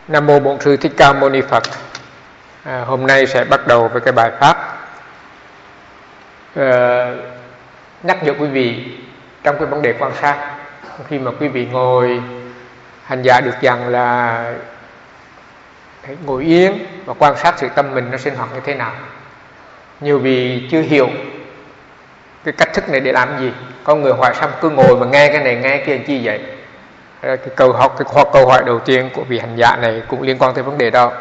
Nam mô Bổn Sư Thích Ca Mâu Ni Phật. Hôm nay sẽ bắt đầu với cái bài pháp nhắc nhở quý vị trong cái vấn đề quan sát. Khi mà quý vị ngồi hành giả được dặn là hãy ngồi yên và quan sát sự tâm mình nó sinh hoạt như thế nào. Nhiều vị chưa hiểu cái cách thức này để làm gì. Có người hỏi xong cứ ngồi mà nghe cái này nghe cái chi vậy. Cái câu hỏi đầu tiên của vị hành giả này cũng liên quan tới vấn đề đó.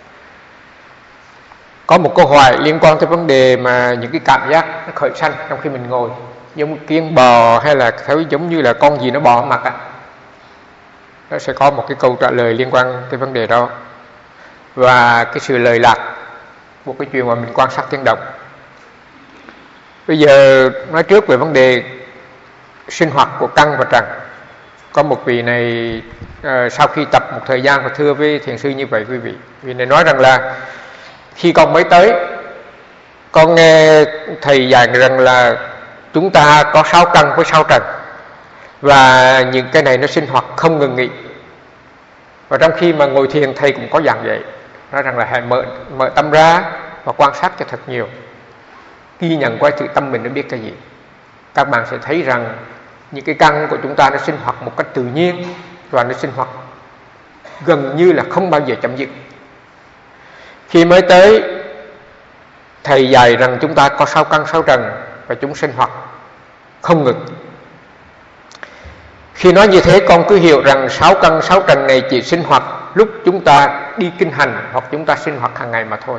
Có một câu hỏi liên quan tới vấn đề mà những cái cảm giác nó khởi sanh trong khi mình ngồi, giống kiến bò hay là thấy giống như là con gì nó bò mặt á. Nó sẽ có một cái câu trả lời liên quan tới vấn đề đó. Và cái sự lời lạc của cái chuyện mà mình quan sát tiếng động. Bây giờ nói trước về vấn đề sinh hoạt của căn và trần. Có một vị này sau khi tập một thời gian và thưa với thiền sư như vậy quý vị. Vị này nói rằng là khi con mới tới, con nghe thầy dạy rằng là chúng ta có 6 căn với 6 trần. Và những cái này nó sinh hoạt không ngừng nghỉ. Và trong khi mà ngồi thiền thầy cũng có giảng vậy. Nói rằng là hãy mở tâm ra và quan sát cho thật nhiều. Ghi nhận qua sự tâm mình nó biết cái gì. Các bạn sẽ thấy rằng những cái căn của chúng ta nó sinh hoạt một cách tự nhiên và nó sinh hoạt gần như là không bao giờ chấm dứt. Khi mới tới, thầy dạy rằng chúng ta có 6 căn 6 trần và chúng sinh hoạt không ngừng. Khi nói như thế, con cứ hiểu rằng 6 căn 6 trần này chỉ sinh hoạt lúc chúng ta đi kinh hành hoặc chúng ta sinh hoạt hàng ngày mà thôi.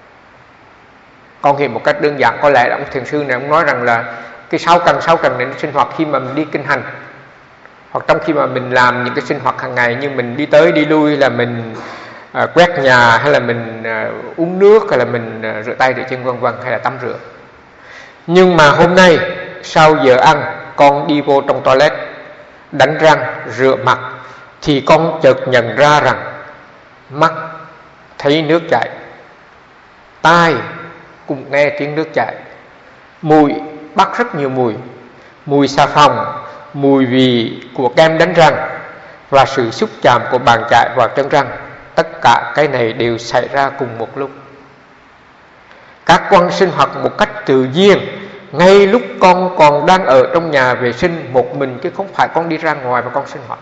Con hiểu một cách đơn giản, có lẽ ông thiền sư này ông nói rằng là cái 6 căn 6 trần này nó sinh hoạt khi mà mình đi kinh hành, hoặc trong khi mà mình làm những cái sinh hoạt hàng ngày như mình đi tới đi lui, là mình quét nhà, hay là mình uống nước, hay là mình rửa tay rửa chân vân vân, hay là tắm rửa. Nhưng mà hôm nay sau giờ ăn, con đi vô trong toilet đánh răng rửa mặt thì con chợt nhận ra rằng mắt thấy nước chảy, tai cũng nghe tiếng nước chảy, mùi bắt rất nhiều mùi xà phòng, mùi vị của kem đánh răng và sự xúc chạm của bàn chải vào chân răng. Tất cả cái này đều xảy ra cùng một lúc. Các con sinh hoạt một cách tự nhiên ngay lúc con còn đang ở trong nhà vệ sinh một mình, chứ không phải con đi ra ngoài và con sinh hoạt.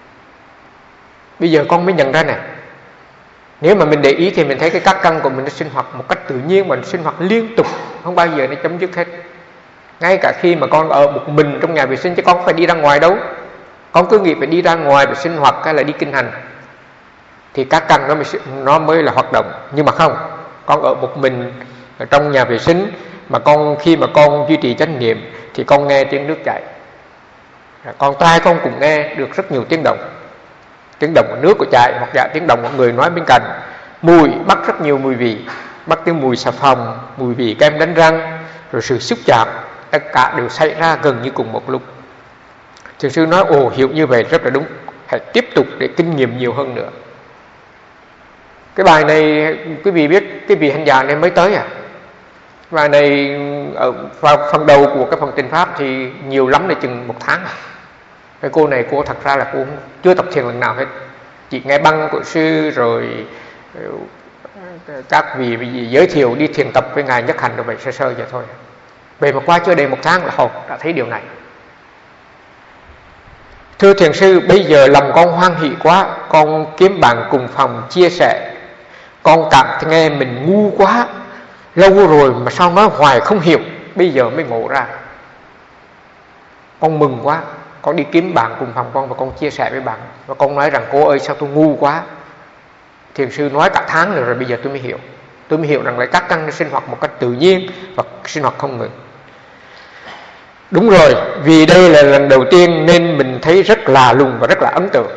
Bây giờ con mới nhận ra này, nếu mà mình để ý thì mình thấy cái các căn của mình nó sinh hoạt một cách tự nhiên, mà nó sinh hoạt liên tục, không bao giờ nó chấm dứt hết. Ngay cả khi mà con ở một mình trong nhà vệ sinh, chứ con không phải đi ra ngoài đâu. Con cứ nghĩ phải đi ra ngoài để sinh hoạt hay là đi kinh hành thì các căn nó mới là hoạt động. Nhưng mà không, con ở một mình ở trong nhà vệ sinh mà khi mà con duy trì chánh niệm thì con nghe tiếng nước chảy, con tai con cũng nghe được rất nhiều tiếng động của nước của chảy, hoặc là tiếng động của người nói bên cạnh. Mùi bắt rất nhiều mùi vị, bắt tiếng mùi xà phòng, mùi vị kem đánh răng, rồi sự xúc chạm, tất cả đều xảy ra gần như cùng một lúc. Thiền sư nói hiểu như vậy rất là đúng, hãy tiếp tục để kinh nghiệm nhiều hơn nữa. Cái bài này quý vị biết, cái vị hành giả này mới tới à. Bài này vào phần đầu của cái phần Tịnh Pháp thì nhiều lắm là chừng 1 tháng. Cái cô này cô thật ra là cô chưa tập thiền lần nào hết, chỉ nghe băng của sư rồi các vị giới thiệu đi thiền tập với ngài Nhất Hạnh rồi vậy sơ sơ vậy thôi. Về mà qua chưa đầy 1 tháng là đã thấy điều này. Thưa thiền sư, bây giờ lòng con hoan hỷ quá, con kiếm bạn cùng phòng chia sẻ. Con cảm thấy nghe mình ngu quá, lâu rồi mà sao nói hoài không hiểu, bây giờ mới ngộ ra. Con mừng quá, con đi kiếm bạn cùng phòng con và con chia sẻ với bạn. Và con nói rằng cô ơi sao tôi ngu quá. Thiền sư nói cả tháng rồi bây giờ tôi mới hiểu. Tôi mới hiểu rằng là các căn sinh hoạt một cách tự nhiên và sinh hoạt không ngừng. Đúng rồi, vì đây là lần đầu tiên nên mình thấy rất là lùng và rất là ấn tượng.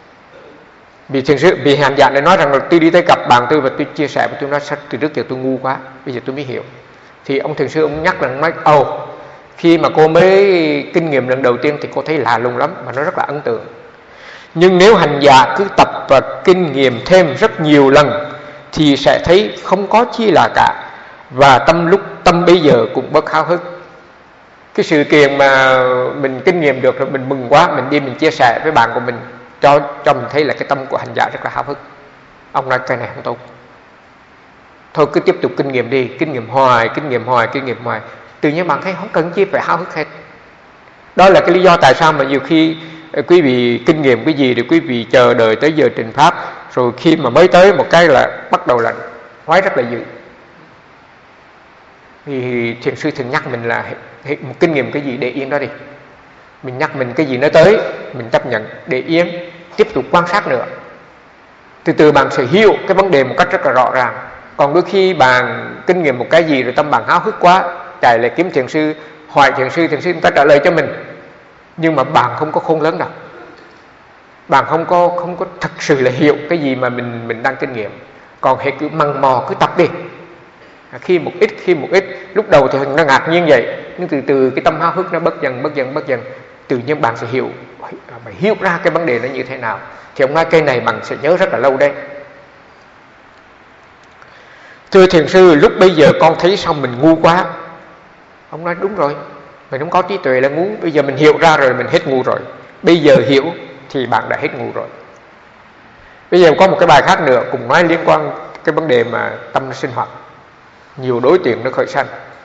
Vì hành giả này nói rằng là tôi đi tới gặp bạn tôi và tôi chia sẻ với tôi nói từ trước giờ tôi ngu quá, bây giờ tôi mới hiểu. Thì ông thiền sư ông nhắc rằng nói khi mà cô mới kinh nghiệm lần đầu tiên thì cô thấy lạ lùng lắm và nó rất là ấn tượng. Nhưng nếu hành giả cứ tập và kinh nghiệm thêm rất nhiều lần thì sẽ thấy không có chi là cả, và tâm bây giờ cũng bớt háo hức. Cái sự kiện mà mình kinh nghiệm được rồi mình mừng quá, mình đi mình chia sẻ với bạn của mình, cho mình thấy là cái tâm của hành giả rất là háo hức. Ông nói cái này không tốt. Thôi cứ tiếp tục kinh nghiệm đi, kinh nghiệm hoài. Tự nhiên bạn thấy không cần chi phải háo hức hết. Đó là cái lý do tại sao mà nhiều khi quý vị kinh nghiệm cái gì thì quý vị chờ đợi tới giờ trình pháp, rồi khi mà mới tới một cái là bắt đầu là hoái rất là dữ. Thì thiền sư thường nhắc mình là một kinh nghiệm cái gì để yên đó đi. Mình nhắc mình cái gì nó tới, mình chấp nhận để yên, tiếp tục quan sát nữa. Từ từ bạn sẽ hiểu cái vấn đề một cách rất là rõ ràng. Còn đôi khi bạn kinh nghiệm một cái gì rồi tâm bạn háo hức quá, chạy lại kiếm thiền sư, hỏi thiền sư người ta trả lời cho mình, nhưng mà bạn không có khôn lớn đâu. Bạn không có thật sự là hiểu cái gì mà mình đang kinh nghiệm. Còn hãy cứ mằng mò, cứ tập đi. Khi một ít, lúc đầu thì nó ngạc nhiên vậy, nhưng từ từ cái tâm háo hức nó bớt dần, tự nhiên bạn sẽ hiểu ra cái vấn đề nó như thế nào. Thì ông nói cây này bạn sẽ nhớ rất là lâu đây. Thưa thiền sư, lúc bây giờ con thấy sao mình ngu quá. Ông nói đúng rồi, mình không có trí tuệ là ngu. Bây giờ mình hiểu ra rồi, mình hết ngu rồi. Bây giờ hiểu thì bạn đã hết ngu rồi. Bây giờ có một cái bài khác nữa cùng nói liên quan cái vấn đề mà tâm sinh hoạt, nhiều đối tượng nó khởi sanh.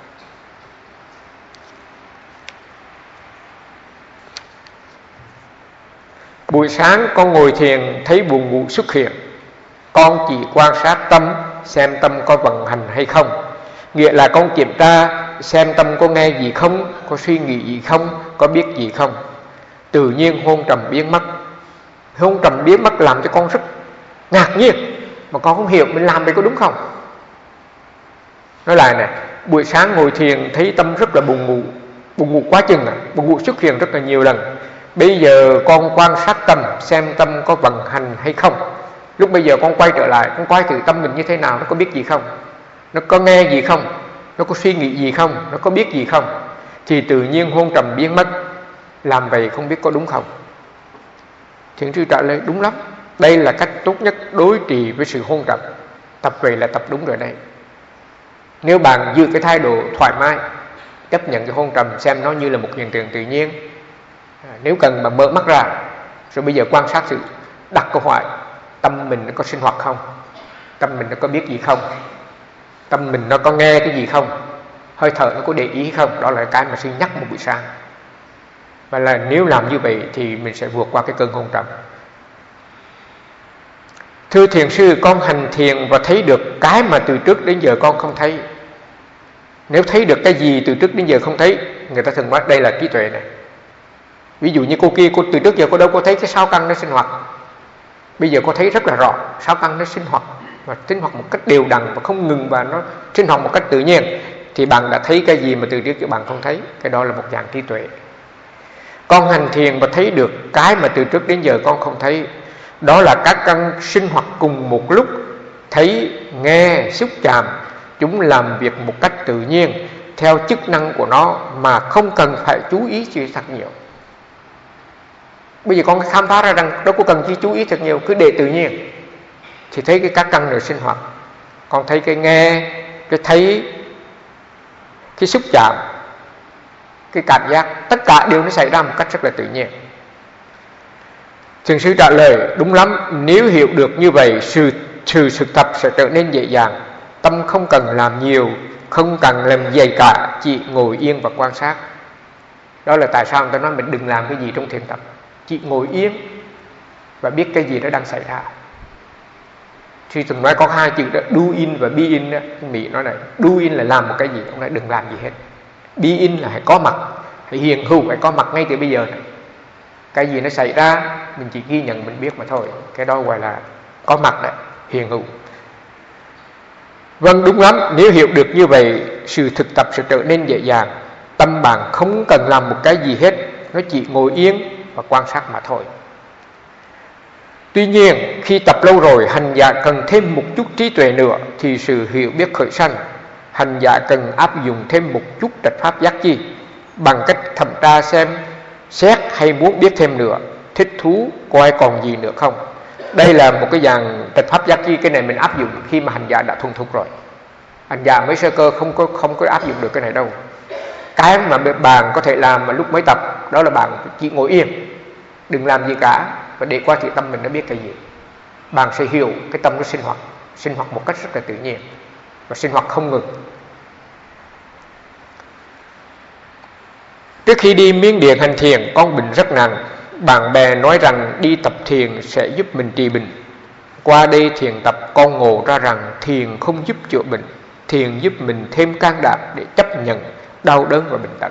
Buổi sáng con ngồi thiền thấy buồn ngủ xuất hiện, con chỉ quan sát tâm, xem tâm có vận hành hay không. Nghĩa là con kiểm tra xem tâm có nghe gì không, có suy nghĩ gì không, có biết gì không. Tự nhiên hôn trầm biến mất. Hôn trầm biến mất làm cho con rất ngạc nhiên, mà con không hiểu mình làm vậy có đúng không. Nói lại này, buổi sáng ngồi thiền thấy tâm rất là buồn ngủ quá chừng, buồn ngủ xuất hiện rất là nhiều lần. Bây giờ con quan sát tâm, xem tâm có vận hành hay không. Lúc bây giờ con quay trở lại, con quay thử tâm mình như thế nào, nó có biết gì không, nó có nghe gì không, nó có suy nghĩ gì không, nó có biết gì không. Thì tự nhiên hôn trầm biến mất. Làm vậy không biết có đúng không. Thiền sư trả lời đúng lắm. Đây là cách tốt nhất đối trị với sự hôn trầm. Tập vậy là tập đúng rồi đây. Nếu bạn giữ cái thái độ thoải mái, chấp nhận cái hôn trầm, xem nó như là một hiện tượng tự nhiên. Nếu cần mà mở mắt ra, rồi bây giờ quan sát sự, đặt câu hỏi, tâm mình nó có sinh hoạt không, tâm mình nó có biết gì không, tâm mình nó có nghe cái gì không, hơi thở nó có để ý không. Đó là cái mà sư nhắc một buổi sáng. Và là nếu làm như vậy thì mình sẽ vượt qua cái cơn hôn trầm. Thưa thiền sư, con hành thiền và thấy được cái mà từ trước đến giờ con không thấy. Nếu thấy được cái gì từ trước đến giờ không thấy, người ta thường nói đây là trí tuệ này. Ví dụ như cô kia, cô từ trước giờ cô đâu có thấy cái sáu căn nó sinh hoạt. Bây giờ cô thấy rất là rõ sáu căn nó sinh hoạt, và sinh hoạt một cách đều đặn và không ngừng, và nó sinh hoạt một cách tự nhiên. Thì bạn đã thấy cái gì mà từ trước giờ bạn không thấy. Cái đó là một dạng trí tuệ. Con hành thiền và thấy được cái mà từ trước đến giờ con không thấy. Đó là các căn sinh hoạt cùng một lúc, thấy, nghe, xúc chạm. Chúng làm việc một cách tự nhiên theo chức năng của nó, mà không cần phải chú ý gì thật nhiều. Bây giờ con khám phá ra rằng đâu có cần chi chú ý thật nhiều, cứ để tự nhiên thì thấy cái các căn này sinh hoạt. Con thấy cái nghe, cái thấy, cái xúc chạm, cái cảm giác, tất cả đều nó xảy ra một cách rất là tự nhiên. Thiền sư trả lời đúng lắm. Nếu hiểu được như vậy, sự thực tập sẽ trở nên dễ dàng. Tâm không cần làm nhiều, không cần làm dày cả, chỉ ngồi yên và quan sát. Đó là tại sao người ta nói mình đừng làm cái gì trong thiền tập, chỉ ngồi yên và biết cái gì đó đang xảy ra. Thì từng nói có hai chữ đó, do in và be in đó. Mỹ nói này, do in là làm một cái gì, ông nói đừng làm gì hết. Be in là hãy có mặt, hãy hiện hữu, hãy có mặt ngay từ bây giờ này. Cái gì nó xảy ra mình chỉ ghi nhận, mình biết mà thôi. Cái đó gọi là có mặt đấy, hiện hữu. Vâng, đúng lắm. Nếu hiểu được như vậy, sự thực tập sẽ trở nên dễ dàng. Tâm bạn không cần làm một cái gì hết, nó chỉ ngồi yên và quan sát mà thôi. Tuy nhiên, khi tập lâu rồi, hành giả cần thêm một chút trí tuệ nữa thì sự hiểu biết khởi sanh. Hành giả cần áp dụng thêm một chút trạch pháp giác chi, bằng cách thẩm tra xem, xét hay muốn biết thêm nữa, thích thú coi còn gì nữa không. Đây là một cái dạng trạch pháp giác chi. Cái này mình áp dụng khi mà hành giả đã thuần thục rồi. Hành giả mới sơ cơ không có áp dụng được cái này đâu. Cái mà bạn có thể làm mà lúc mới tập, đó là bạn chỉ ngồi yên, đừng làm gì cả, và để qua thì tâm mình nó biết cái gì. bạn sẽ hiểu cái tâm nó sinh hoạt một cách rất là tự nhiên và sinh hoạt không ngừng. Trước khi đi Miến Điện hành thiền, con bệnh rất nặng. Bạn bè nói rằng đi tập thiền sẽ giúp mình trị bệnh. Qua đây thiền tập, con ngộ ra rằng thiền không giúp chữa bệnh. Thiền giúp mình thêm can đảm để chấp nhận đau đớn và bệnh tật.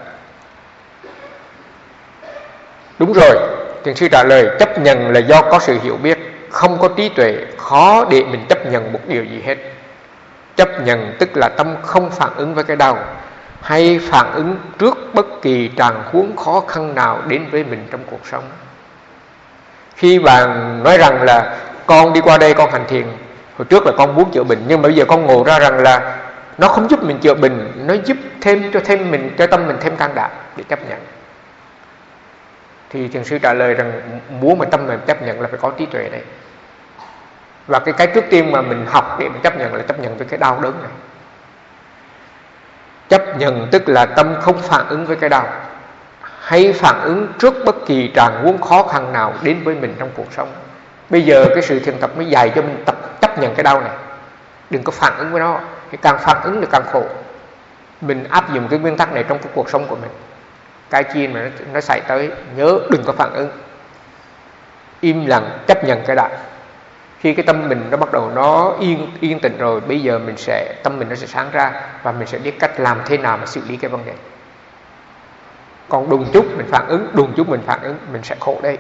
Đúng rồi, thiền sư trả lời, chấp nhận là do có sự hiểu biết. Không có trí tuệ, khó để mình chấp nhận một điều gì hết. Chấp nhận tức là tâm không phản ứng với cái đau, hay phản ứng trước bất kỳ trạng huống khó khăn nào đến với mình trong cuộc sống. Khi bạn nói rằng là con đi qua đây con hành thiền, hồi trước là con muốn chữa bệnh, nhưng mà bây giờ con ngộ ra rằng là nó không giúp mình chữa bệnh, nó giúp cho tâm mình thêm can đảm để chấp nhận. Thì thiền sư trả lời rằng muốn mà tâm mình chấp nhận là phải có trí tuệ đấy. Và cái trước tiên mà mình học để mình chấp nhận là chấp nhận với cái đau đớn này. Chấp nhận tức là tâm không phản ứng với cái đau, hay phản ứng trước bất kỳ trạng huống khó khăn nào đến với mình trong cuộc sống. Bây giờ cái sự thiền tập mới dạy cho mình chấp nhận cái đau này. Đừng có phản ứng với nó, thì càng phản ứng thì càng khổ. Mình áp dụng cái nguyên tắc này trong cái cuộc sống của mình. Cái chi mà nó xảy tới, nhớ đừng có phản ứng, im lặng chấp nhận cái đã. Khi cái tâm mình nó bắt đầu nó yên tĩnh rồi, bây giờ tâm mình nó sẽ sáng ra và mình sẽ biết cách làm thế nào mà xử lý cái vấn đề. Còn đùng chút mình phản ứng, mình sẽ khổ đây.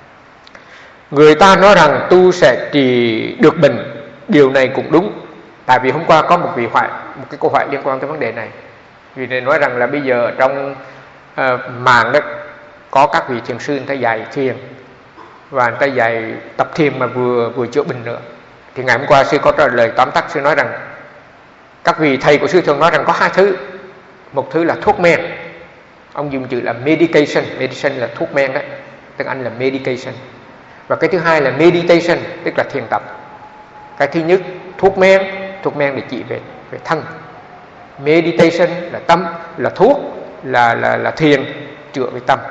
Người ta nói rằng tu sẽ trị được bệnh, điều này cũng đúng. Tại vì hôm qua có một cái câu hỏi liên quan tới vấn đề này. Vì này nói rằng là bây giờ trong mạng đó có các vị thiền sư người ta dạy thiền và người ta dạy tập thiền mà vừa chữa bệnh nữa. Thì ngày hôm qua sư có trả lời tóm tắt. Sư nói rằng các vị thầy của sư thường nói rằng có hai thứ. Một thứ là thuốc men, ông dùng chữ là medication. Medicine là thuốc men đấy, tiếng Anh là medication. Và cái thứ hai là meditation, tức là thiền tập. Cái thứ nhất thuốc men để trị về thân. Meditation là tâm, là thuốc, là thiền chữa về tâm.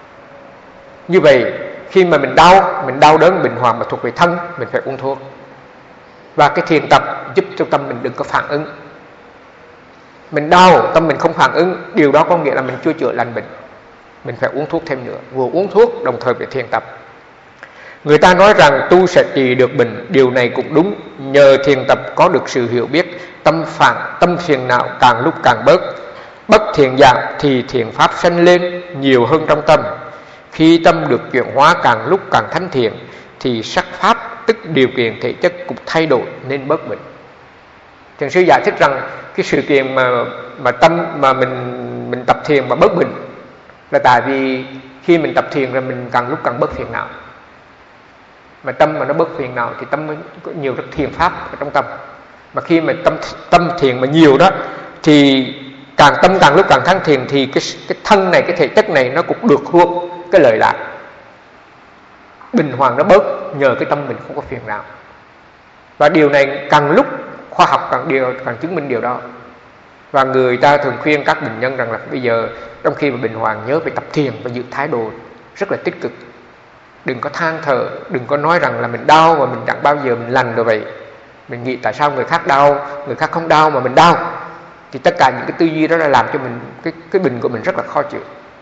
Như vậy khi mà mình đau đớn bệnh hoạn mà thuộc về thân, mình phải uống thuốc. Và cái thiền tập giúp cho tâm mình đừng có phản ứng. Mình đau, tâm mình không phản ứng, điều đó có nghĩa là mình chưa chữa lành bệnh. Mình phải uống thuốc thêm nữa, vừa uống thuốc đồng thời phải thiền tập. Người ta nói rằng tu sẽ trị được bệnh, điều này cũng đúng. Nhờ thiền tập có được sự hiểu biết, tâm phiền não càng lúc càng bớt. Bất thiện giảm thì thiện pháp sanh lên nhiều hơn trong tâm. Khi tâm được chuyển hóa càng lúc càng thánh thiện, thì sắc pháp tức điều kiện thể chất cũng thay đổi nên bớt bệnh. Thiền sư giải thích rằng cái sự kiện mà tâm mà mình tập thiền mà bớt bệnh là tại vì khi mình tập thiền rồi mình càng lúc càng bớt phiền não. Mà tâm mà nó bớt phiền não thì tâm mới có nhiều rất thiền pháp ở trong tâm. Mà khi mà tâm thiền mà nhiều đó thì tâm càng lúc càng thắng thiền thì cái thân này, cái thể chất này nó cũng được hưởng cái lợi lạc. Bình hoàng nó bớt nhờ cái tâm mình không có phiền não. Và điều này càng lúc khoa học càng chứng minh điều đó. Và người ta thường khuyên các bệnh nhân rằng là bây giờ trong khi mà bình hoàng nhớ phải tập thiền và giữ thái độ rất là tích cực. Đừng có than thở, đừng có nói rằng là mình đau mà mình chẳng bao giờ mình lành rồi vậy. Mình nghĩ tại sao người khác đau, người khác không đau mà mình đau. Thì tất cả những cái tư duy đó là làm cho mình cái bệnh của mình rất là khó chịu.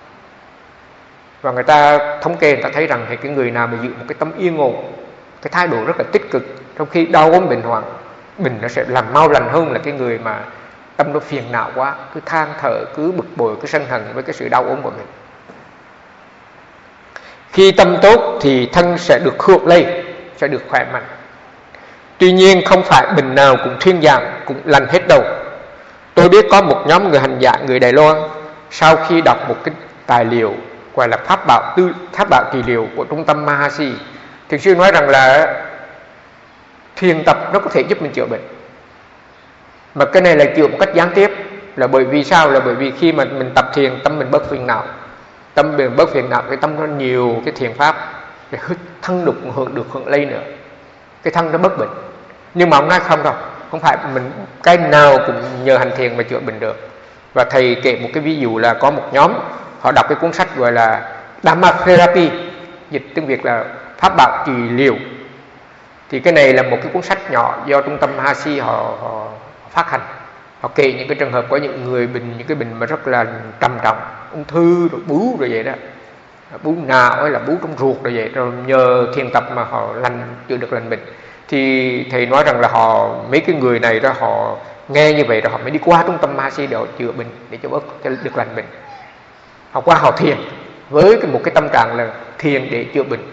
Và người ta thống kê, người ta thấy rằng cái người nào mà giữ một cái tâm yên ổn, cái thái độ rất là tích cực, trong khi đau ốm bệnh hoạn, bệnh nó sẽ làm mau lành hơn là cái người mà tâm nó phiền não quá, cứ than thở, cứ bực bội, cứ sân hận với cái sự đau ốm của mình. Khi tâm tốt thì thân sẽ được hưởng lây, sẽ được khỏe mạnh. Tuy nhiên không phải bệnh nào cũng thuyên giảm, cũng lành hết đâu. Tôi biết có một nhóm người hành giả người Đài Loan, sau khi đọc một cái tài liệu gọi là pháp bảo trị liệu của trung tâm Mahasi, thiền sư nói rằng là thiền tập nó có thể giúp mình chữa bệnh. Mà cái này là chữa một cách gián tiếp, là bởi vì sao? Là bởi vì khi mà mình tập thiền, tâm mình bớt phiền não. Tâm mình bớt phiền não, cái tâm nó nhiều cái thiền pháp, để thân được hưởng lây nữa, cái thân nó bớt bệnh. Nhưng mà ông nói không đâu, không phải mình cái nào cũng nhờ hành thiền mà chữa bệnh được. Và thầy kể một cái ví dụ là có một nhóm họ đọc cái cuốn sách gọi là Dhamma Therapy, dịch tiếng Việt là pháp bảo trị liệu. Thì cái này là một cái cuốn sách nhỏ do trung tâm Mahasi họ phát hành. Họ kể những cái trường hợp có những người bệnh, những cái bệnh mà rất là trầm trọng, ung thư rồi bú rồi vậy đó, bú não hay là bú trong ruột rồi vậy, rồi nhờ thiền tập mà họ chữa được lành bệnh. Thì thầy nói rằng là mấy cái người này đó, họ nghe như vậy rồi họ mới đi qua trung tâm Mahasi để họ chữa bệnh, để cho được lành bệnh. Họ qua họ thiền với một cái tâm trạng là thiền để chữa bệnh.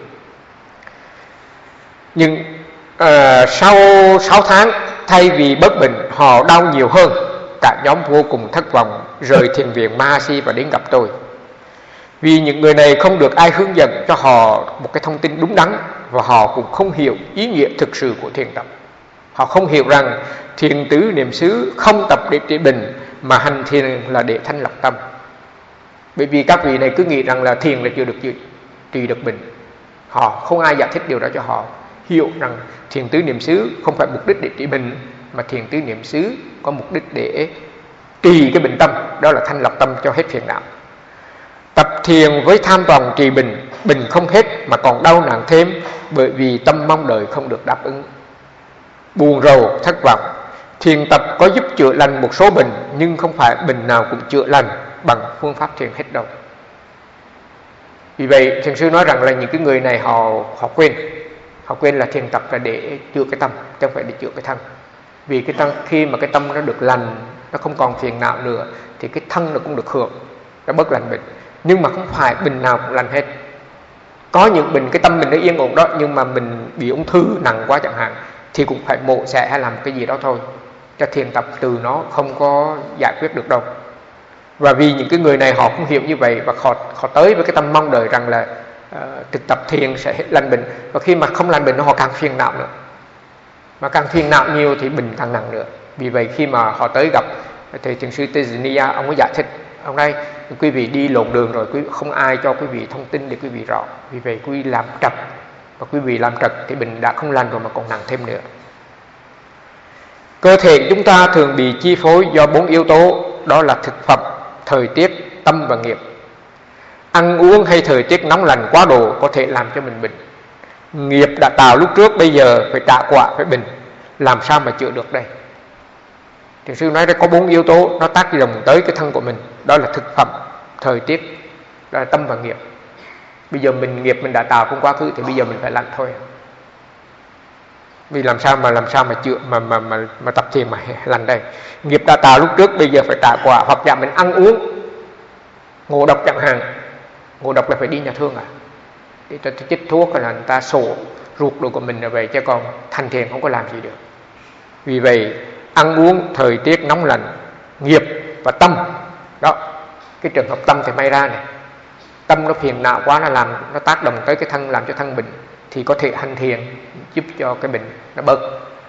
Nhưng sau 6 tháng, thay vì bớt bệnh, họ đau nhiều hơn. Cả nhóm vô cùng thất vọng, rời thiền viện Mahasi và đến gặp tôi. Vì những người này không được ai hướng dẫn cho họ một cái thông tin đúng đắn, và họ cũng không hiểu ý nghĩa thực sự của thiền tập. Họ không hiểu rằng thiền tứ niệm xứ không tập để trị bệnh, mà hành thiền là để thanh lọc tâm. Bởi vì các vị này cứ nghĩ rằng là thiền là chưa được trị được bệnh. Họ không ai giải thích điều đó cho họ hiểu rằng thiền tứ niệm xứ không phải mục đích để trị bệnh, mà thiền tứ niệm xứ có mục đích để trì cái bệnh tâm, đó là thanh lọc tâm cho hết phiền não. Tập thiền với tham vọng trì bệnh, bệnh không hết mà còn đau nặng thêm, bởi vì tâm mong đợi không được đáp ứng. Buồn rầu, thất vọng. Thiền tập có giúp chữa lành một số bệnh, nhưng không phải bệnh nào cũng chữa lành bằng phương pháp thiền hết đâu. Vì vậy thiền sư nói rằng là những cái người này họ quên là thiền tập là để chữa cái tâm, chứ không phải để chữa cái thân. Vì cái tâm, khi mà cái tâm nó được lành, nó không còn phiền não nữa, thì cái thân nó cũng được hưởng, nó bớt lành bệnh. Nhưng mà không phải bệnh nào cũng lành hết. Có những bệnh cái tâm mình nó yên ổn đó, nhưng mà mình bị ung thư nặng quá chẳng hạn, thì cũng phải mổ xẻ hay làm cái gì đó thôi, cho thiền tập từ nó không có giải quyết được đâu. Và vì những cái người này họ không hiểu như vậy, và họ tới với cái tâm mong đợi rằng là thực tập thiền sẽ hết lành bệnh. Và khi mà không lành bệnh, họ càng phiền não nữa, mà càng phiền não nhiều thì bệnh càng nặng nữa. Vì vậy khi mà họ tới gặp thầy thiền sư Tejaniya, ông có giải thích: ông đây, quý vị đi lộn đường rồi, không ai cho quý vị thông tin để quý vị rõ. Vì vậy quý vị làm trật, và quý vị làm trật thì bệnh đã không lành rồi mà còn nặng thêm nữa. Cơ thể chúng ta thường bị chi phối do 4 yếu tố, đó là thực phẩm, thời tiết, tâm và nghiệp. Ăn uống hay thời tiết nóng lạnh quá độ có thể làm cho mình bệnh. Nghiệp đã tạo lúc trước, bây giờ phải trả quả, phải bệnh. Làm sao mà chữa được đây? Thiền sư nói đây có 4 yếu tố nó tác động tới cái thân của mình, đó là thực phẩm, thời tiết, đó là tâm và nghiệp. Bây giờ nghiệp mình đã tạo trong quá khứ thì bây giờ mình phải làm thôi. Vì làm sao mà chữa mà tập thiền mà lành đây? Nghiệp đã tạo lúc trước, bây giờ phải trả quả. Hoặc giả mình ăn uống ngộ độc chẳng hạn. Ngộ độc là phải đi nhà thương để ta chích thuốc, là người ta sổ ruột đồ của mình là vậy, chứ còn thành thiền không có làm gì được. Vì vậy ăn uống, thời tiết nóng lạnh, nghiệp và tâm đó. Cái trường hợp tâm thì may ra này, tâm nó phiền não quá, nó tác động tới cái thân, làm cho thân bệnh, thì có thể hành thiền giúp cho cái bệnh nó bớt.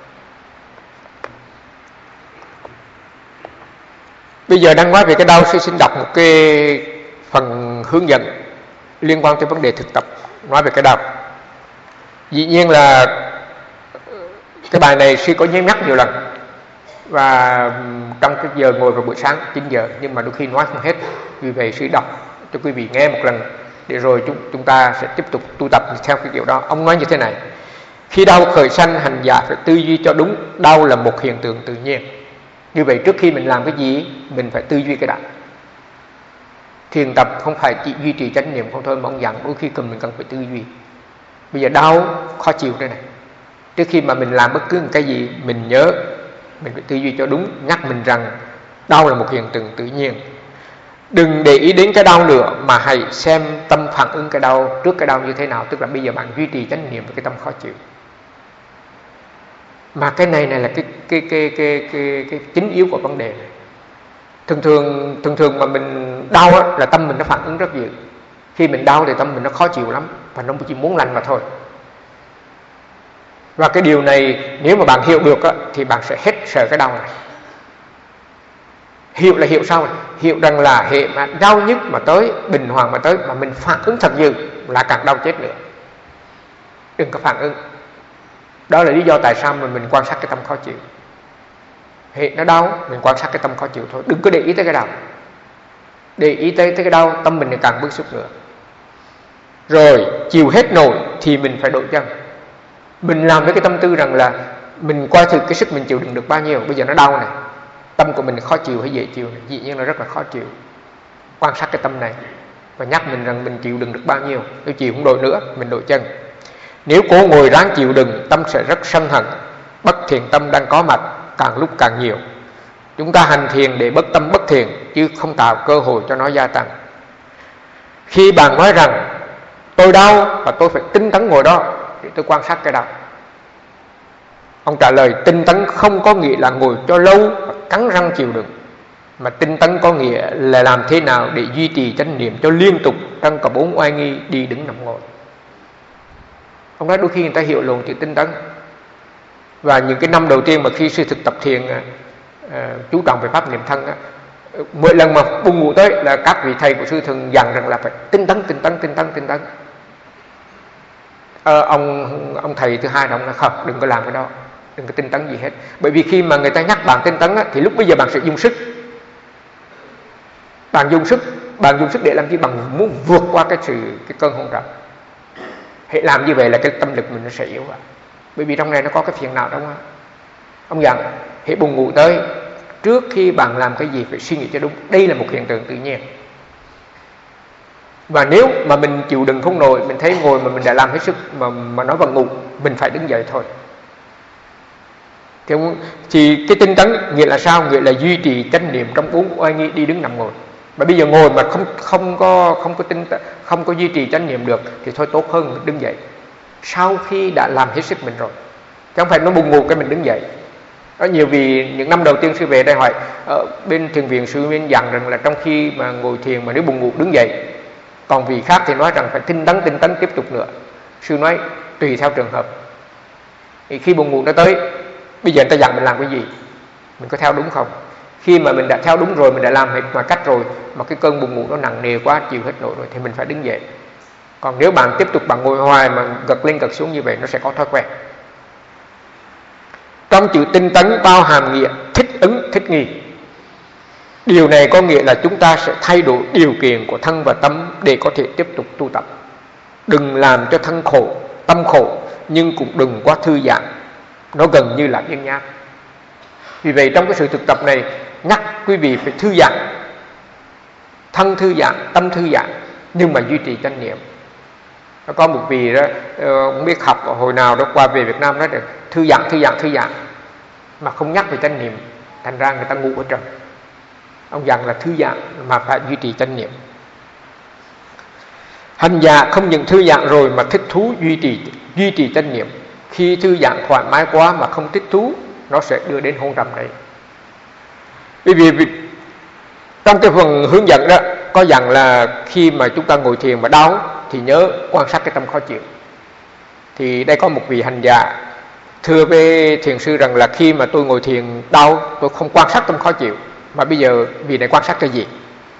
Bây giờ đang nói về cái đau, sư xin đọc một cái phần hướng dẫn liên quan tới vấn đề thực tập, nói về cái đau. Dĩ nhiên là cái bài này sư có nhắc nhiều lần, và trong cái giờ ngồi vào buổi sáng 9 giờ, nhưng mà đôi khi nói không hết. Vì vậy sư đọc cho quý vị nghe một lần, để rồi chúng ta sẽ tiếp tục tu tập theo cái kiểu đó. Ông nói như thế này: khi đau khởi sanh, hành giả phải tư duy cho đúng, đau là một hiện tượng tự nhiên. Như vậy trước khi mình làm cái gì, mình phải tư duy cái đã. Thiền tập không phải chỉ duy trì chánh niệm không thôi, mà ông dặn đôi khi mình cần phải tư duy. Bây giờ đau, khó chịu đây này, trước khi mà mình làm bất cứ cái gì, mình nhớ mình phải tư duy cho đúng, nhắc mình rằng đau là một hiện tượng tự nhiên. Đừng để ý đến cái đau nữa, mà hãy xem tâm phản ứng cái đau trước cái đau như thế nào. Tức là bây giờ bạn duy trì chánh niệm với cái tâm khó chịu. Mà cái này là cái chính yếu của vấn đề này. Thường thường mà mình đau là tâm mình nó phản ứng rất dữ. Khi mình đau thì tâm mình nó khó chịu lắm, và nó chỉ muốn lành mà thôi. Và cái điều này nếu mà bạn hiểu được thì bạn sẽ hết sợ cái đau này. Hiểu là hiểu sao? Hiểu rằng là hệ mà đau nhức mà tới, bình hoàng mà tới, mà mình phản ứng thật dữ là càng đau chết nữa. Đừng có phản ứng. Đó là lý do tại sao mà mình quan sát cái tâm khó chịu. Hệ nó đau, mình quan sát cái tâm khó chịu thôi. Đừng có để ý tới cái đau. Để ý tới cái đau, tâm mình càng bức xúc nữa. Rồi chịu hết nổi thì mình phải đổi chân. Mình làm với cái tâm tư rằng là mình coi thử cái sức mình chịu đựng được bao nhiêu. Bây giờ nó đau này, tâm của mình khó chịu hay dễ chịu này? Dĩ nhiên là rất là khó chịu. Quan sát cái tâm này và nhắc mình rằng mình chịu đựng được bao nhiêu. Nếu chịu không nổi nữa, mình đổi chân. Nếu cố ngồi ráng chịu đựng, tâm sẽ rất sân hận. Bất thiện tâm đang có mặt càng lúc càng nhiều. Chúng ta hành thiền để bất tâm bất thiện, chứ không tạo cơ hội cho nó gia tăng. Khi bạn nói rằng tôi đau và tôi phải tinh tấn ngồi đó để tôi quan sát cái đau, ông trả lời tinh tấn không có nghĩa là ngồi cho lâu và cắn răng chịu đựng, mà tinh tấn có nghĩa là làm thế nào để duy trì chánh niệm cho liên tục trong cả 4 oai nghi đi đứng nằm ngồi. Ông nói đôi khi người ta hiểu lộn chữ tinh tấn. Và những cái năm đầu tiên mà khi sư thực tập thiền chú trọng về pháp niệm thân, mỗi lần mà buồn ngủ tới là các vị thầy của sư thường dặn rằng là phải tinh tấn. Ông thầy thứ hai đó ông nói không, đừng có làm cái đó, đừng có tinh tấn gì hết. Bởi vì khi mà người ta nhắc bạn tinh tấn thì lúc bây giờ bạn sẽ dùng sức. Bạn dùng sức để làm gì? Bạn muốn vượt qua cái cơn hôn trầm. Hãy làm như vậy là cái tâm lực mình nó sẽ yếu. Bởi vì trong này nó có cái phiền não, đúng không? Ông dặn hãy buồn ngủ tới, trước khi bạn làm cái gì phải suy nghĩ cho đúng. Đây là một hiện tượng tự nhiên. Và nếu mà mình chịu đựng không nổi, mình thấy ngồi mà mình đã làm hết sức mà nó vẫn ngủ, mình phải đứng dậy thôi. Thì cái tinh tấn nghĩa là sao? Nghĩa là duy trì chánh niệm trong 4 oai nghi đi đứng nằm ngồi. Mà bây giờ ngồi mà không có duy trì chánh niệm được thì thôi tốt hơn mình đứng dậy. Sau khi đã làm hết sức mình rồi, chứ không phải nó buồn ngủ cái mình đứng dậy. Có nhiều vì những năm đầu tiên sư về đây hỏi ở bên thiền viện, sư viên dặn rằng là trong khi mà ngồi thiền mà nếu buồn ngủ đứng dậy, còn vị khác thì nói rằng phải tinh tấn tiếp tục nữa. Sư nói tùy theo trường hợp. Thì khi buồn ngủ nó tới, bây giờ người ta dặn mình làm cái gì, mình có theo đúng không? Khi mà mình đã theo đúng rồi, mình đã làm hết mọi cách rồi, mà cái cơn buồn ngủ nó nặng nề quá, chịu hết nổi rồi, thì mình phải đứng dậy. Còn nếu bạn tiếp tục bạn ngồi hoài mà gật lên gật xuống như vậy, nó sẽ có thói quen. Trong chữ tinh tấn bao hàm nghĩa thích ứng, thích nghi. Điều này có nghĩa là chúng ta sẽ thay đổi điều kiện của thân và tâm để có thể tiếp tục tu tập. Đừng làm cho thân khổ, tâm khổ, nhưng cũng đừng quá thư giãn. Nó gần như là biếng nhác. Vì vậy trong cái sự thực tập này nhắc quý vị phải thư giãn, thân thư giãn, tâm thư giãn, nhưng mà duy trì chánh niệm. Nó có một vị đó không biết học hồi nào đó qua về Việt Nam nói được thư giãn mà không nhắc về chánh niệm, thành ra người ta ngủ ở trần. Ông dặn là thư giãn mà phải duy trì chánh niệm. Hành giả không những thư giãn rồi mà thích thú duy trì chánh niệm. Khi thư giãn thoải mái quá mà không thích thú, nó sẽ đưa đến hôn trầm đấy. Bởi vì trong cái phần hướng dẫn đó có dặn là khi mà chúng ta ngồi thiền mà đau thì nhớ quan sát cái tâm khó chịu. Thì đây có một vị hành giả thưa với thiền sư rằng là khi mà tôi ngồi thiền đau, tôi không quan sát tâm khó chịu, mà bây giờ vị này quan sát cái gì?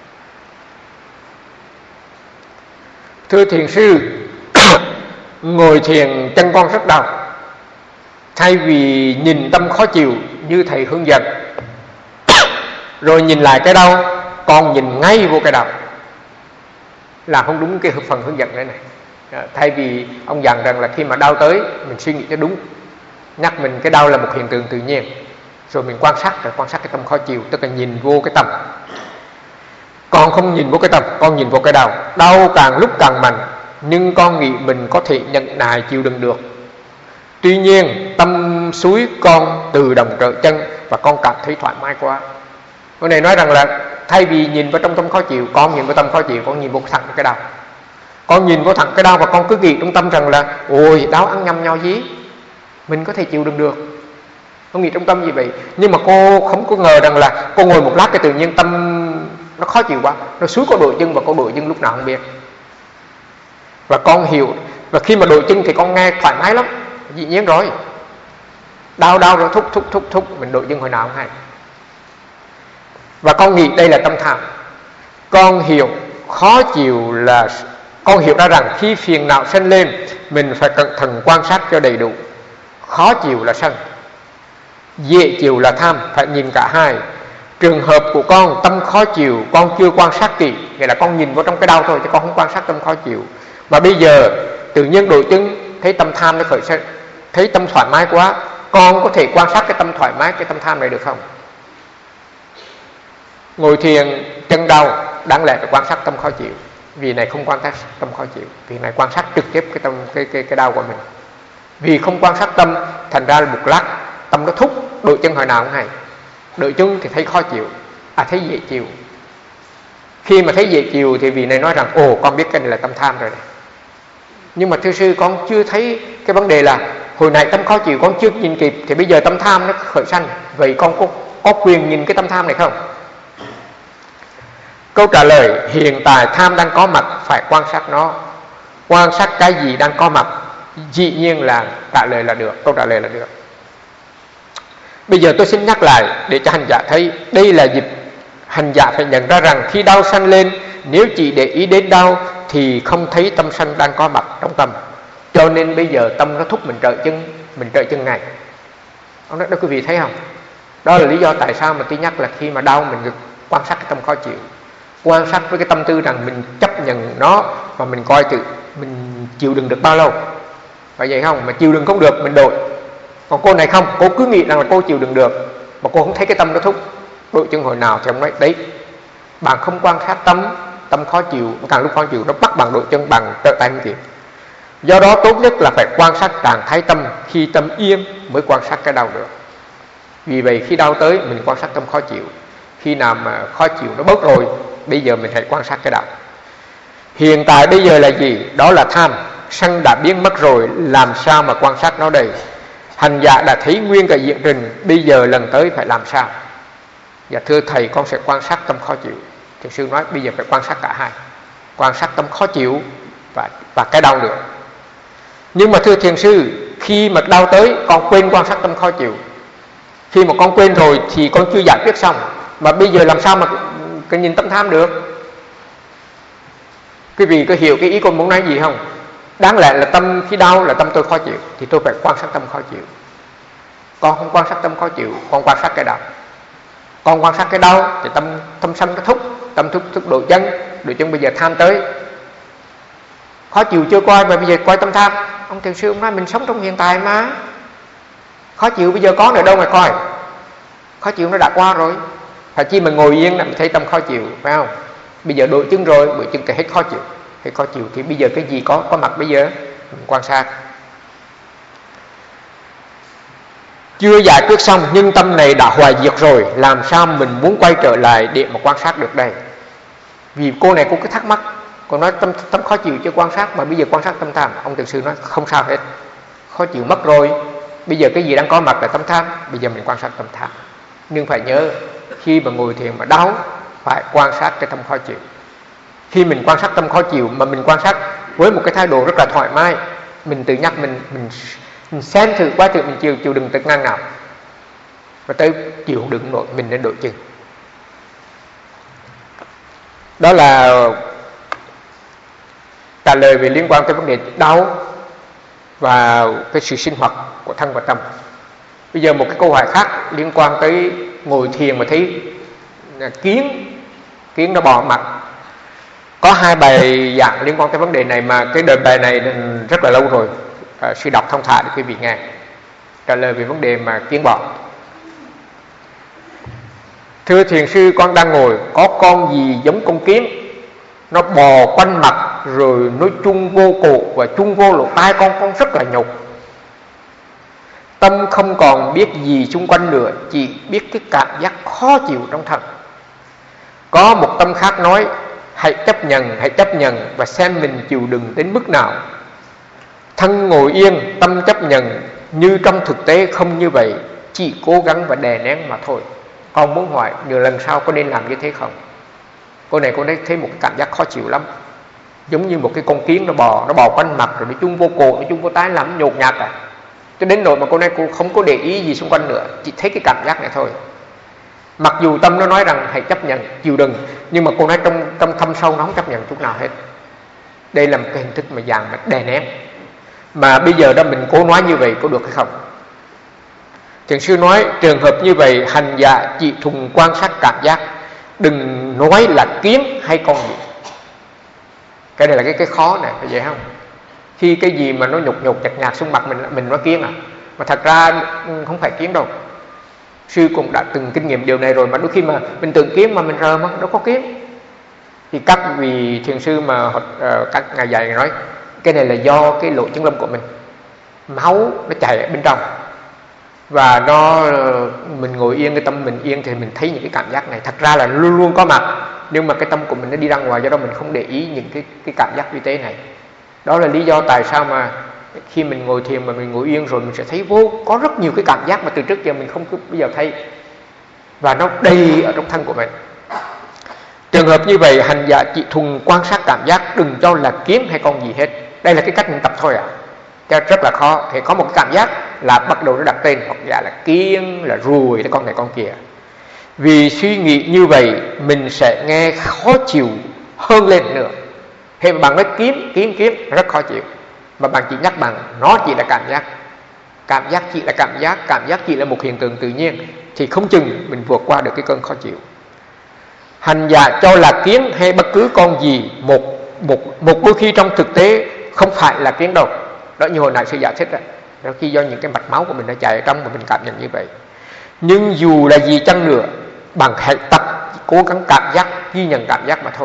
Thưa thiền sư, ngồi thiền chân con rất đau. Thay vì nhìn tâm khó chịu như thầy hướng dẫn rồi nhìn lại cái đau, con nhìn ngay vô cái đau, là không đúng cái phần hướng dẫn này. Thay vì ông dặn rằng là khi mà đau tới mình suy nghĩ cho đúng, nhắc mình cái đau là một hiện tượng tự nhiên, rồi mình quan sát cái tâm khó chịu, tức là nhìn vô cái tâm. Con không nhìn vô cái tâm, con nhìn vô cái đau. Đau càng lúc càng mạnh, nhưng con nghĩ mình có thể nhận nại chịu đựng được. Tuy nhiên tâm xúi con từ đồng trợ chân và con cảm thấy thoải mái quá. Cái này nói rằng là thay vì nhìn vào trong tâm khó chịu, con nhìn vào tâm khó chịu, con nhìn vô thẳng cái đau. Con nhìn vô thẳng cái đau và con cứ nghĩ trong tâm rằng là ôi đau ăn nhầm nhau gì, mình có thể chịu đựng được. Con nghĩ trong tâm như vậy. Nhưng mà cô không có ngờ rằng là cô ngồi một lát cái tự nhiên tâm nó khó chịu quá, nó xúi cô đội chân và cô đội chân lúc nào không biết. Và con hiểu, và khi mà đội chân thì con nghe thoải mái lắm, dĩ nhiên rồi. Đau rồi thúc mình đội chân hồi nào không hay. Và con nghĩ đây là tâm tham. Con hiểu khó chịu là con hiểu ra rằng khi phiền não sanh lên, mình phải cẩn thận quan sát cho đầy đủ. Khó chịu là sân, dễ chịu là tham, phải nhìn cả hai. Trường hợp của con tâm khó chịu, con chưa quan sát kỹ, nghĩa là con nhìn vào trong cái đau thôi chứ con không quan sát tâm khó chịu. Mà bây giờ tự nhiên đội chân thấy tâm tham nó khởi thấy tâm thoải mái quá, con có thể quan sát cái tâm thoải mái, cái tâm tham này được không? Ngồi thiền chân đau, đáng lẽ phải quan sát tâm khó chịu. Vì này không quan sát tâm khó chịu, vì này quan sát trực tiếp cái đau của mình. Vì không quan sát tâm, thành ra một lát tâm nó thúc, đội chân hồi nào cũng hay. Đội chân thì thấy khó chịu, thấy dễ chịu. Khi mà thấy dễ chịu thì vì này nói rằng ồ, con biết cái này là tâm tham rồi này. Nhưng mà thưa sư, con chưa thấy cái vấn đề là hồi nãy tâm khó chịu con chưa nhìn kịp, thì bây giờ tâm tham nó khởi sanh. Vậy con có quyền nhìn cái tâm tham này không? Câu trả lời, hiện tại tham đang có mặt, phải quan sát nó. Quan sát cái gì đang có mặt, dĩ nhiên là trả lời là được, câu trả lời là được. Bây giờ tôi xin nhắc lại để cho hành giả thấy, đây là dịp hành giả phải nhận ra rằng khi đau sanh lên, nếu chỉ để ý đến đau thì không thấy tâm sanh đang có mặt trong tâm. Cho nên bây giờ tâm nó thúc mình trợ chân này. Đó quý vị thấy không? Đó là lý do tại sao mà tôi nhắc là khi mà đau mình quan sát cái tâm khó chịu. Quan sát với cái tâm tư rằng mình chấp nhận nó, mà mình coi tự mình chịu đựng được bao lâu. Phải vậy không? Mà chịu đựng không được mình đổi. Còn cô này không, cô cứ nghĩ rằng là cô chịu đựng được, mà cô không thấy cái tâm nó thúc, đội chân hồi nào thì ông nói đấy, bạn không quan sát tâm khó chịu, càng lúc khó chịu nó bắt bằng đội chân, bằng trợ tay không kịp. Do đó tốt nhất là phải quan sát trạng thái tâm, khi tâm yên mới quan sát cái đau được. Vì vậy khi đau tới mình quan sát tâm khó chịu, khi nào mà khó chịu nó bớt rồi, bây giờ mình hãy quan sát cái đau. Hiện tại bây giờ là gì? Đó là tham, sân đã biến mất rồi, làm sao mà quan sát nó đây? Hành giả đã thấy nguyên cả diện trình, bây giờ lần tới phải làm sao? Dạ thưa thầy, con sẽ quan sát tâm khó chịu. Thiền sư nói bây giờ phải quan sát cả hai, quan sát tâm khó chịu và cái đau nữa. Nhưng mà thưa thiền sư, khi mà đau tới con quên quan sát tâm khó chịu. Khi mà con quên rồi thì con chưa giải quyết xong, mà bây giờ làm sao mà nhìn tâm tham được? Quý vị có hiểu cái ý con muốn nói gì không? Đáng lẽ là tâm khi đau là tâm tôi khó chịu, thì tôi phải quan sát tâm khó chịu. Con không quan sát tâm khó chịu, con quan sát cái đau. Con quan sát cái đau thì tâm sanh cái thúc, tâm thúc đội chân bây giờ tham tới. Khó chịu chưa coi mà bây giờ coi tâm tham. Ông thiền sư ông nói mình sống trong hiện tại mà. Khó chịu bây giờ có nữa đâu mà coi. Khó chịu nó đã qua rồi. Phải chi mà ngồi yên là mình thấy tâm khó chịu, phải không? Bây giờ đội chân rồi, đội chân cái hết khó chịu. Hết khó chịu thì bây giờ cái gì có mặt bây giờ mình quan sát. Chưa giải quyết xong nhưng tâm này đã hoại diệt rồi, làm sao mình muốn quay trở lại để mà quan sát được đây? Vì cô này cô cứ thắc mắc, cô nói tâm khó chịu chưa quan sát mà bây giờ quan sát tâm tham. Ông thiền sư nói không sao hết, khó chịu mất rồi, bây giờ cái gì đang có mặt là tâm tham, bây giờ mình quan sát tâm tham. Nhưng phải nhớ, khi mà ngồi thiền mà đau phải quan sát cái tâm khó chịu. Khi mình quan sát tâm khó chịu mà mình quan sát với một cái thái độ rất là thoải mái, mình tự nhắc mình xem thử quá thử mình chịu đựng tới ngang nào, và tới chịu đựng nổi mình đến đội chân. Đó là trả lời về liên quan tới vấn đề đau và cái sự sinh hoạt của thân và tâm. Bây giờ một cái câu hỏi khác liên quan tới ngồi thiền mà thấy kiến nó bò mặt. Có 2 bài giảng liên quan tới vấn đề này mà cái đời bài này rất là lâu rồi. Sư đọc thông thả để quý vị nghe. Trả lời về vấn đề mà kiến bò. Thưa thiền sư, con đang ngồi, có con gì giống con kiến, nó bò quanh mặt rồi nó chung vô cổ và chung vô lỗ tai con rất là nhục. Tâm không còn biết gì xung quanh nữa, chỉ biết cái cảm giác khó chịu trong thân. Có một tâm khác nói, hãy chấp nhận và xem mình chịu đựng đến mức nào. Thân ngồi yên, tâm chấp nhận, như trong thực tế không như vậy, chỉ cố gắng và đè nén mà thôi. Con muốn hỏi, nhiều lần sau có nên làm như thế không? Cô này cô thấy một cảm giác khó chịu lắm, giống như một cái con kiến nó bò quanh mặt rồi nó chung vô cổ, nó chung vô tai, làm nhột nhạt à. Cho đến nỗi mà cô này cô không có để ý gì xung quanh nữa, chỉ thấy cái cảm giác này thôi. Mặc dù tâm nó nói rằng hãy chấp nhận, chịu đựng, nhưng mà cô nói trong thâm sâu nó không chấp nhận chút nào hết. Đây là một cái hình thức mà dạng mà đè nén. Mà bây giờ đó mình cố nói như vậy có được hay không? Thiền sư nói trường hợp như vậy hành giả chỉ thuần quan sát cảm giác, đừng nói là kiến hay con gì. Cái này là cái khó này, phải vậy không? Khi cái gì mà nó nhục nhục chặt nhạt xuống mặt mình nói kiến à. Mà thật ra không phải kiến đâu. Sư cũng đã từng kinh nghiệm điều này rồi, mà đôi khi mà mình tưởng kiến mà mình rờ mà đâu có kiến. Thì các vị thiền sư mà các ngài dạy nói cái này là do cái lỗ chân lông của mình, máu nó chảy ở bên trong, và mình ngồi yên, cái tâm mình yên thì mình thấy những cái cảm giác này thật ra là luôn luôn có mặt, nhưng mà cái tâm của mình nó đi ra ngoài, do đó mình không để ý những cái cảm giác vi tế này. Đó là lý do tại sao mà khi mình ngồi thiền mà mình ngồi yên rồi mình sẽ thấy có rất nhiều cái cảm giác mà từ trước giờ mình không bây giờ thấy, và nó đầy ở trong thân của mình. Trường hợp như vậy, hành giả chỉ thuần quan sát cảm giác, đừng cho là kiến hay con gì hết. Đây là cái cách mình tập thôi ạ. Rất là khó. Thì có một cái cảm giác là bắt đầu nó đặt tên, hoặc giả là kiến, là ruồi, con này con kia. Vì suy nghĩ như vậy mình sẽ nghe khó chịu hơn lên nữa. Khi mà bạn nói kiếm rất khó chịu, mà bạn chỉ nhắc bằng nó chỉ là cảm giác. Cảm giác chỉ là cảm giác chỉ là một hiện tượng tự nhiên, thì không chừng mình vượt qua được cái cơn khó chịu. Hành giả cho là kiến hay bất cứ con gì một đôi khi trong thực tế không phải là kiến đâu. Đó như hồi nãy sư giải thích đó, khi do những cái mạch máu của mình nó chạy ở trong mà mình cảm nhận như vậy. Nhưng dù là gì chăng nữa, bạn hãy tập cố gắng cảm giác, ghi nhận cảm giác mà thôi.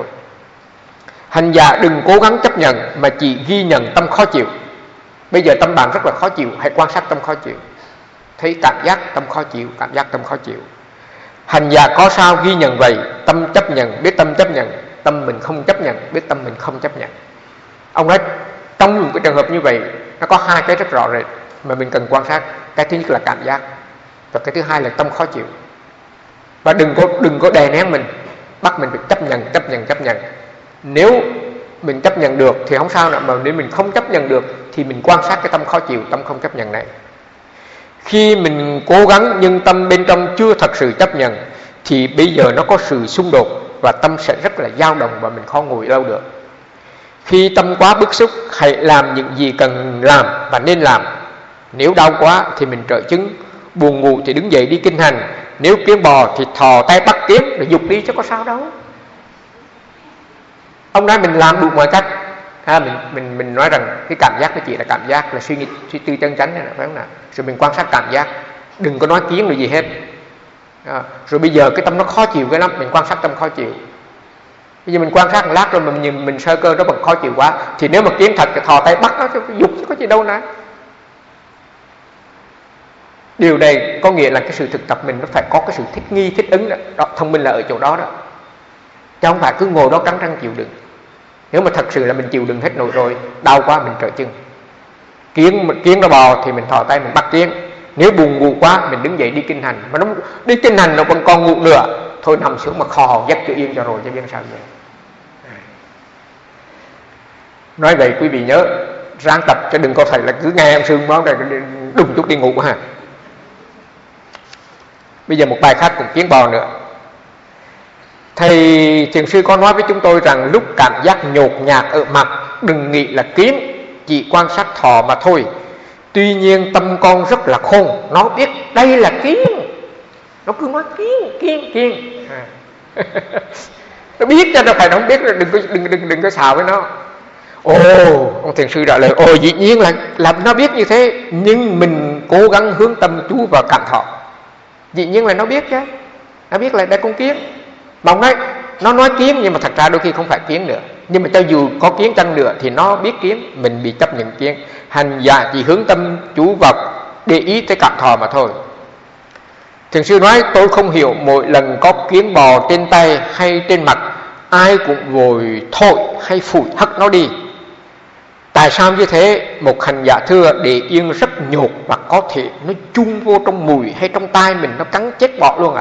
Hành giả đừng cố gắng chấp nhận, mà chỉ ghi nhận tâm khó chịu. Bây giờ tâm bạn rất là khó chịu, hãy quan sát tâm khó chịu. Thấy cảm giác tâm khó chịu, cảm giác tâm khó chịu. Hành giả có sao ghi nhận vậy, tâm chấp nhận, biết tâm chấp nhận, tâm mình không chấp nhận, biết tâm mình không chấp nhận. Ông nói trong một cái trường hợp như vậy, nó có hai cái rất rõ rệt mà mình cần quan sát. Cái thứ nhất là cảm giác, và cái thứ hai là tâm khó chịu. Và đừng có đè nén mình, bắt mình phải chấp nhận. Nếu mình chấp nhận được thì không sao nữa, mà nếu mình không chấp nhận được thì mình quan sát cái tâm khó chịu, tâm không chấp nhận này. Khi mình cố gắng nhưng tâm bên trong chưa thật sự chấp nhận, thì bây giờ nó có sự xung đột và tâm sẽ rất là dao động và mình khó ngồi lâu được. Khi tâm quá bức xúc, hãy làm những gì cần làm và nên làm. Nếu đau quá thì mình trợ chứng, buồn ngủ thì đứng dậy đi kinh hành. Nếu kiến bò thì thò tay bắt kiến để dục đi chứ có sao đâu. Ông nói mình làm đủ mọi cách. Mình nói rằng cái cảm giác nó chỉ là cảm giác, là suy tư chân chánh này, phải không nào? Rồi mình quan sát cảm giác, đừng có nói kiến rồi gì hết. Rồi bây giờ cái tâm nó khó chịu cái lắm, mình quan sát tâm khó chịu. Bây giờ mình quan sát một lát rồi mình sơ cơ nó bằng khó chịu quá, thì nếu mà kiến thật thì thò tay bắt nó, dục chứ có gì đâu nữa. Điều này có nghĩa là cái sự thực tập mình nó phải có cái sự thích nghi, thích ứng đó. Thông minh là ở chỗ đó đó, chứ không phải cứ ngồi đó cắn răng chịu đựng. Nếu mà thật sự là mình chịu đựng hết nổi rồi, đau quá mình trợ chân. Kiến nó bò thì mình thò tay mình bắt kiến. Nếu buồn ngủ quá mình đứng dậy đi kinh hành, mà nó đi kinh hành nó vẫn còn ngủ nữa, thôi nằm xuống mà khò giấc cho yên cho rồi chứ biết sao vậy. Nói vậy quý vị nhớ ráng tập, chứ đừng có phải là cứ nghe em sương món rồi đùng chút đi ngủ ha. Bây giờ một bài khác cũng kiến bò nữa. Thầy thiền sư có nói với chúng tôi rằng lúc cảm giác nhột nhạt ở mặt, đừng nghĩ là kiến, chỉ quan sát thò mà thôi. Tuy nhiên tâm con rất là khôn, nó biết đây là kiến, nó cứ nói kiến. Nó biết cho nó phải, nó không biết, đừng có xào với nó. Ông thiền sư trả lời, dĩ nhiên là nó biết như thế, nhưng mình cố gắng hướng tâm chú vào cảm thọ. Dĩ nhiên là nó biết chứ, nó biết là đây con kiến. Mà ông nói, nó nói kiến nhưng mà thật ra đôi khi không phải kiến nữa. Nhưng mà cho dù có kiến chăng nữa thì nó biết kiến, mình bị chấp nhận kiến. Hành giả chỉ hướng tâm chú vào để ý tới cảm thọ mà thôi. Thiền sư nói, tôi không hiểu mỗi lần có kiến bò trên tay hay trên mặt, ai cũng vội thôi hay phủi hất nó đi. Tại sao như thế? Một hành giả thưa, để yên rất nhột và có thể nó chung vô trong mùi hay trong tai mình, nó cắn chết bọ luôn à.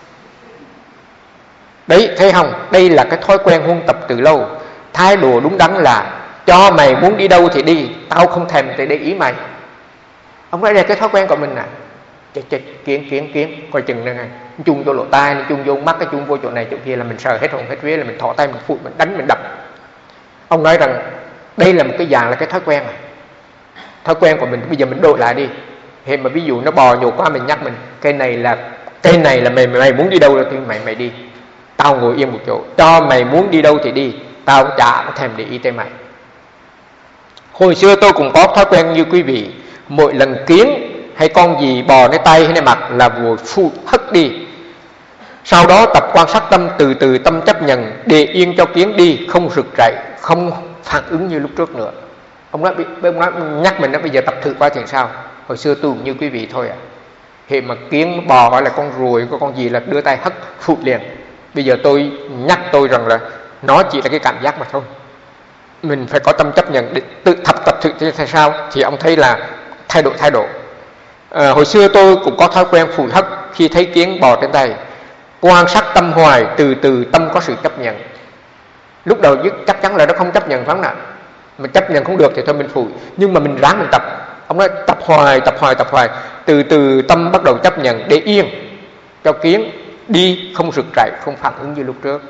Đấy, thấy không? Đây là cái thói quen huân tập từ lâu. Thái độ đúng đắn là cho mày muốn đi đâu thì đi, tao không thèm để ý mày. Ông nói đây là cái thói quen của mình nè. Kiến coi chừng nè, chung vô lỗ tai, chung vô mắt, cái chung vô chỗ này chỗ kia là mình sờ hết hồn hết vía, là mình thọ tay mình phụi, mình đánh mình đập. Ông nói rằng đây là một cái dạng là cái thói quen. Thói quen của mình bây giờ mình đổi lại đi. Thế mà ví dụ nó bò nhột quá mình nhắc mình, cái này là mày muốn đi đâu thì mày đi. Tao ngồi yên một chỗ, cho mày muốn đi đâu thì đi, tao chả thèm để ý tới mày. Hồi xưa tôi cũng có thói quen như quý vị, mỗi lần kiến hay con gì bò nơi tay hay nơi mặt là vội phụt hất đi. Sau đó tập quan sát tâm, từ từ tâm chấp nhận, để yên cho kiến đi, không rực rậy, không phản ứng như lúc trước nữa. Ông nói nhắc mình đó, bây giờ tập thử qua thì sao? Hồi xưa tôi cũng như quý vị thôi ạ. Hệ mà kiến bò hay là con ruồi, có con gì là đưa tay hất phụt liền. Bây giờ tôi nhắc tôi rằng là nó chỉ là cái cảm giác mà thôi. Mình phải có tâm chấp nhận để tự tập thử thì sao? Thì ông thấy là thay đổi. Hồi xưa tôi cũng có thói quen phủi hất khi thấy kiến bò trên tay. Quan sát tâm hoài, từ từ tâm có sự chấp nhận. Lúc đầu chắc chắn là nó không chấp nhận, phải không nào? Mình chấp nhận không được thì thôi mình phủi, nhưng mà mình ráng mình tập. Ông nói tập hoài, từ từ tâm bắt đầu chấp nhận, để yên cho kiến đi, không rực rậy, không phản ứng như lúc trước.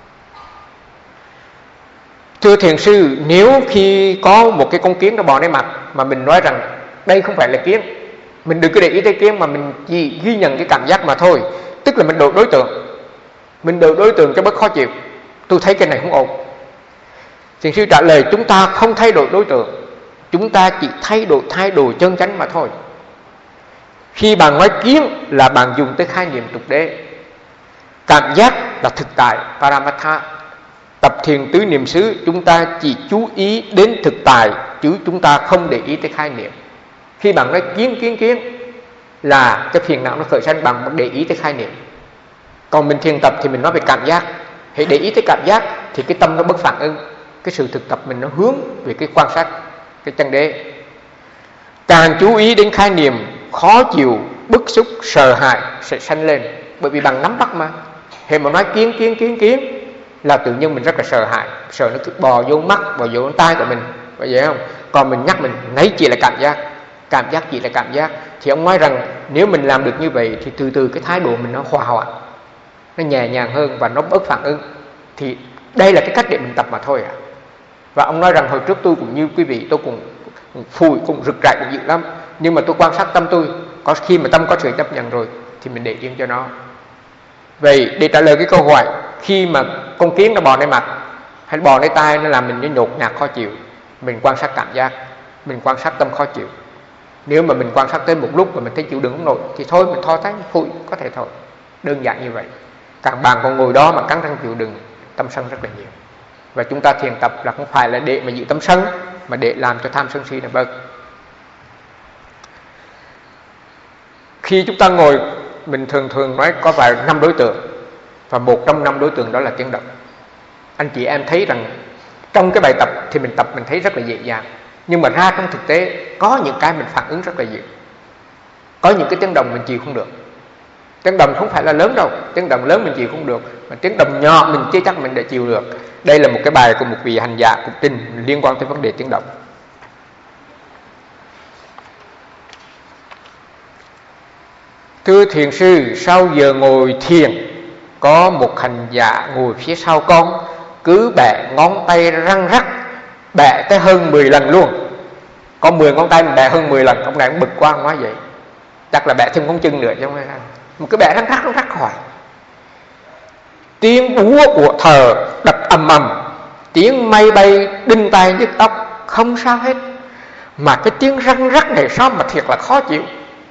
Thưa thiền sư, nếu khi có một cái con kiến nó bò lên mặt mà mình nói rằng đây không phải là kiến, mình đừng có để ý tới kiến mà mình chỉ ghi nhận cái cảm giác mà thôi, tức là mình đổi đối tượng cho bớt khó chịu. Tôi thấy cái này không ổn. Thiền sư trả lời chúng ta không thay đổi đối tượng, chúng ta chỉ thay đổi chân chánh mà thôi. Khi bạn nói kiến là bạn dùng tới khái niệm tục đế, cảm giác là thực tại Paramatha. Tập thiền tứ niệm xứ chúng ta chỉ chú ý đến thực tại, chứ chúng ta không để ý tới khái niệm. Khi bạn nói kiến là cái phiền não nó khởi sanh, bạn để ý tới khái niệm. Còn mình thiền tập thì mình nói về cảm giác, hãy để ý tới cảm giác thì cái tâm nó bất phản ứng, cái sự thực tập mình nó hướng về cái quan sát cái chân đế. Càng chú ý đến khái niệm, khó chịu, bức xúc, sợ hãi sẽ sanh lên, bởi vì bằng nắm bắt mà. Hệ mà nói kiến là tự nhiên mình rất là sợ hãi, sợ nó cứ bò vô mắt, bò vô tai của mình, vậy không? Còn mình nhắc mình nấy chỉ là cảm giác chỉ là cảm giác. Thì ông nói rằng nếu mình làm được như vậy thì từ từ cái thái độ mình nó hòa hoãn, nó nhẹ nhàng hơn và nó bớt phản ứng. Thì đây là cái cách để mình tập mà thôi ạ. Và ông nói rằng hồi trước tôi cũng như quý vị, tôi cũng phủi, cũng rực rậy cũng dữ lắm, nhưng mà tôi quan sát tâm tôi, có khi mà tâm có sự chấp nhận rồi thì mình để yên cho nó. Vậy để trả lời cái câu hỏi, khi mà con kiến nó bò lên mặt hay bò lên tai, nó làm mình nhột nhạt khó chịu, mình quan sát cảm giác, mình quan sát tâm khó chịu. Nếu mà mình quan sát tới một lúc mà mình thấy chịu đựng không nổi thì thôi mình thoi tay phủi, có thể thôi. Đơn giản như vậy. Các bạn còn ngồi đó mà cắn răng chịu đựng, tâm sân rất là nhiều. Và chúng ta thiền tập là không phải là để mà giữ tâm sân, mà để làm cho tham sân si là bớt. Khi chúng ta ngồi, mình thường nói có vài 5 đối tượng, và một trong 5 đối tượng đó là tiếng động. Anh chị em thấy rằng trong cái bài tập thì mình tập mình thấy rất là dễ dàng, nhưng mà ra trong thực tế có những cái mình phản ứng rất là dễ. Có những cái tiếng động mình chịu không được. Tiếng động không phải là lớn đâu, tiếng động lớn mình chịu không được, mà tiếng động nhỏ mình chưa chắc mình đã chịu được. Đây là một cái bài của một vị hành giả của trình liên quan tới vấn đề tiếng động. Thưa thiền sư, sau giờ ngồi thiền, có một hành giả ngồi phía sau con, cứ bẻ ngón tay răng rắc, bẻ tới hơn 10 lần luôn. Có 10 ngón tay mình bẻ hơn 10 lần, ông này cũng bực quá, ông nói vậy. Chắc là bẻ thêm ngón chân nữa chứ không phải sao. Một cái bẻ răng rắc khỏi. Tiếng búa của thờ đập ầm ầm, tiếng mây bay đinh tai nhức óc, không sao hết. Mà cái tiếng răng rắc này sao mà thiệt là khó chịu.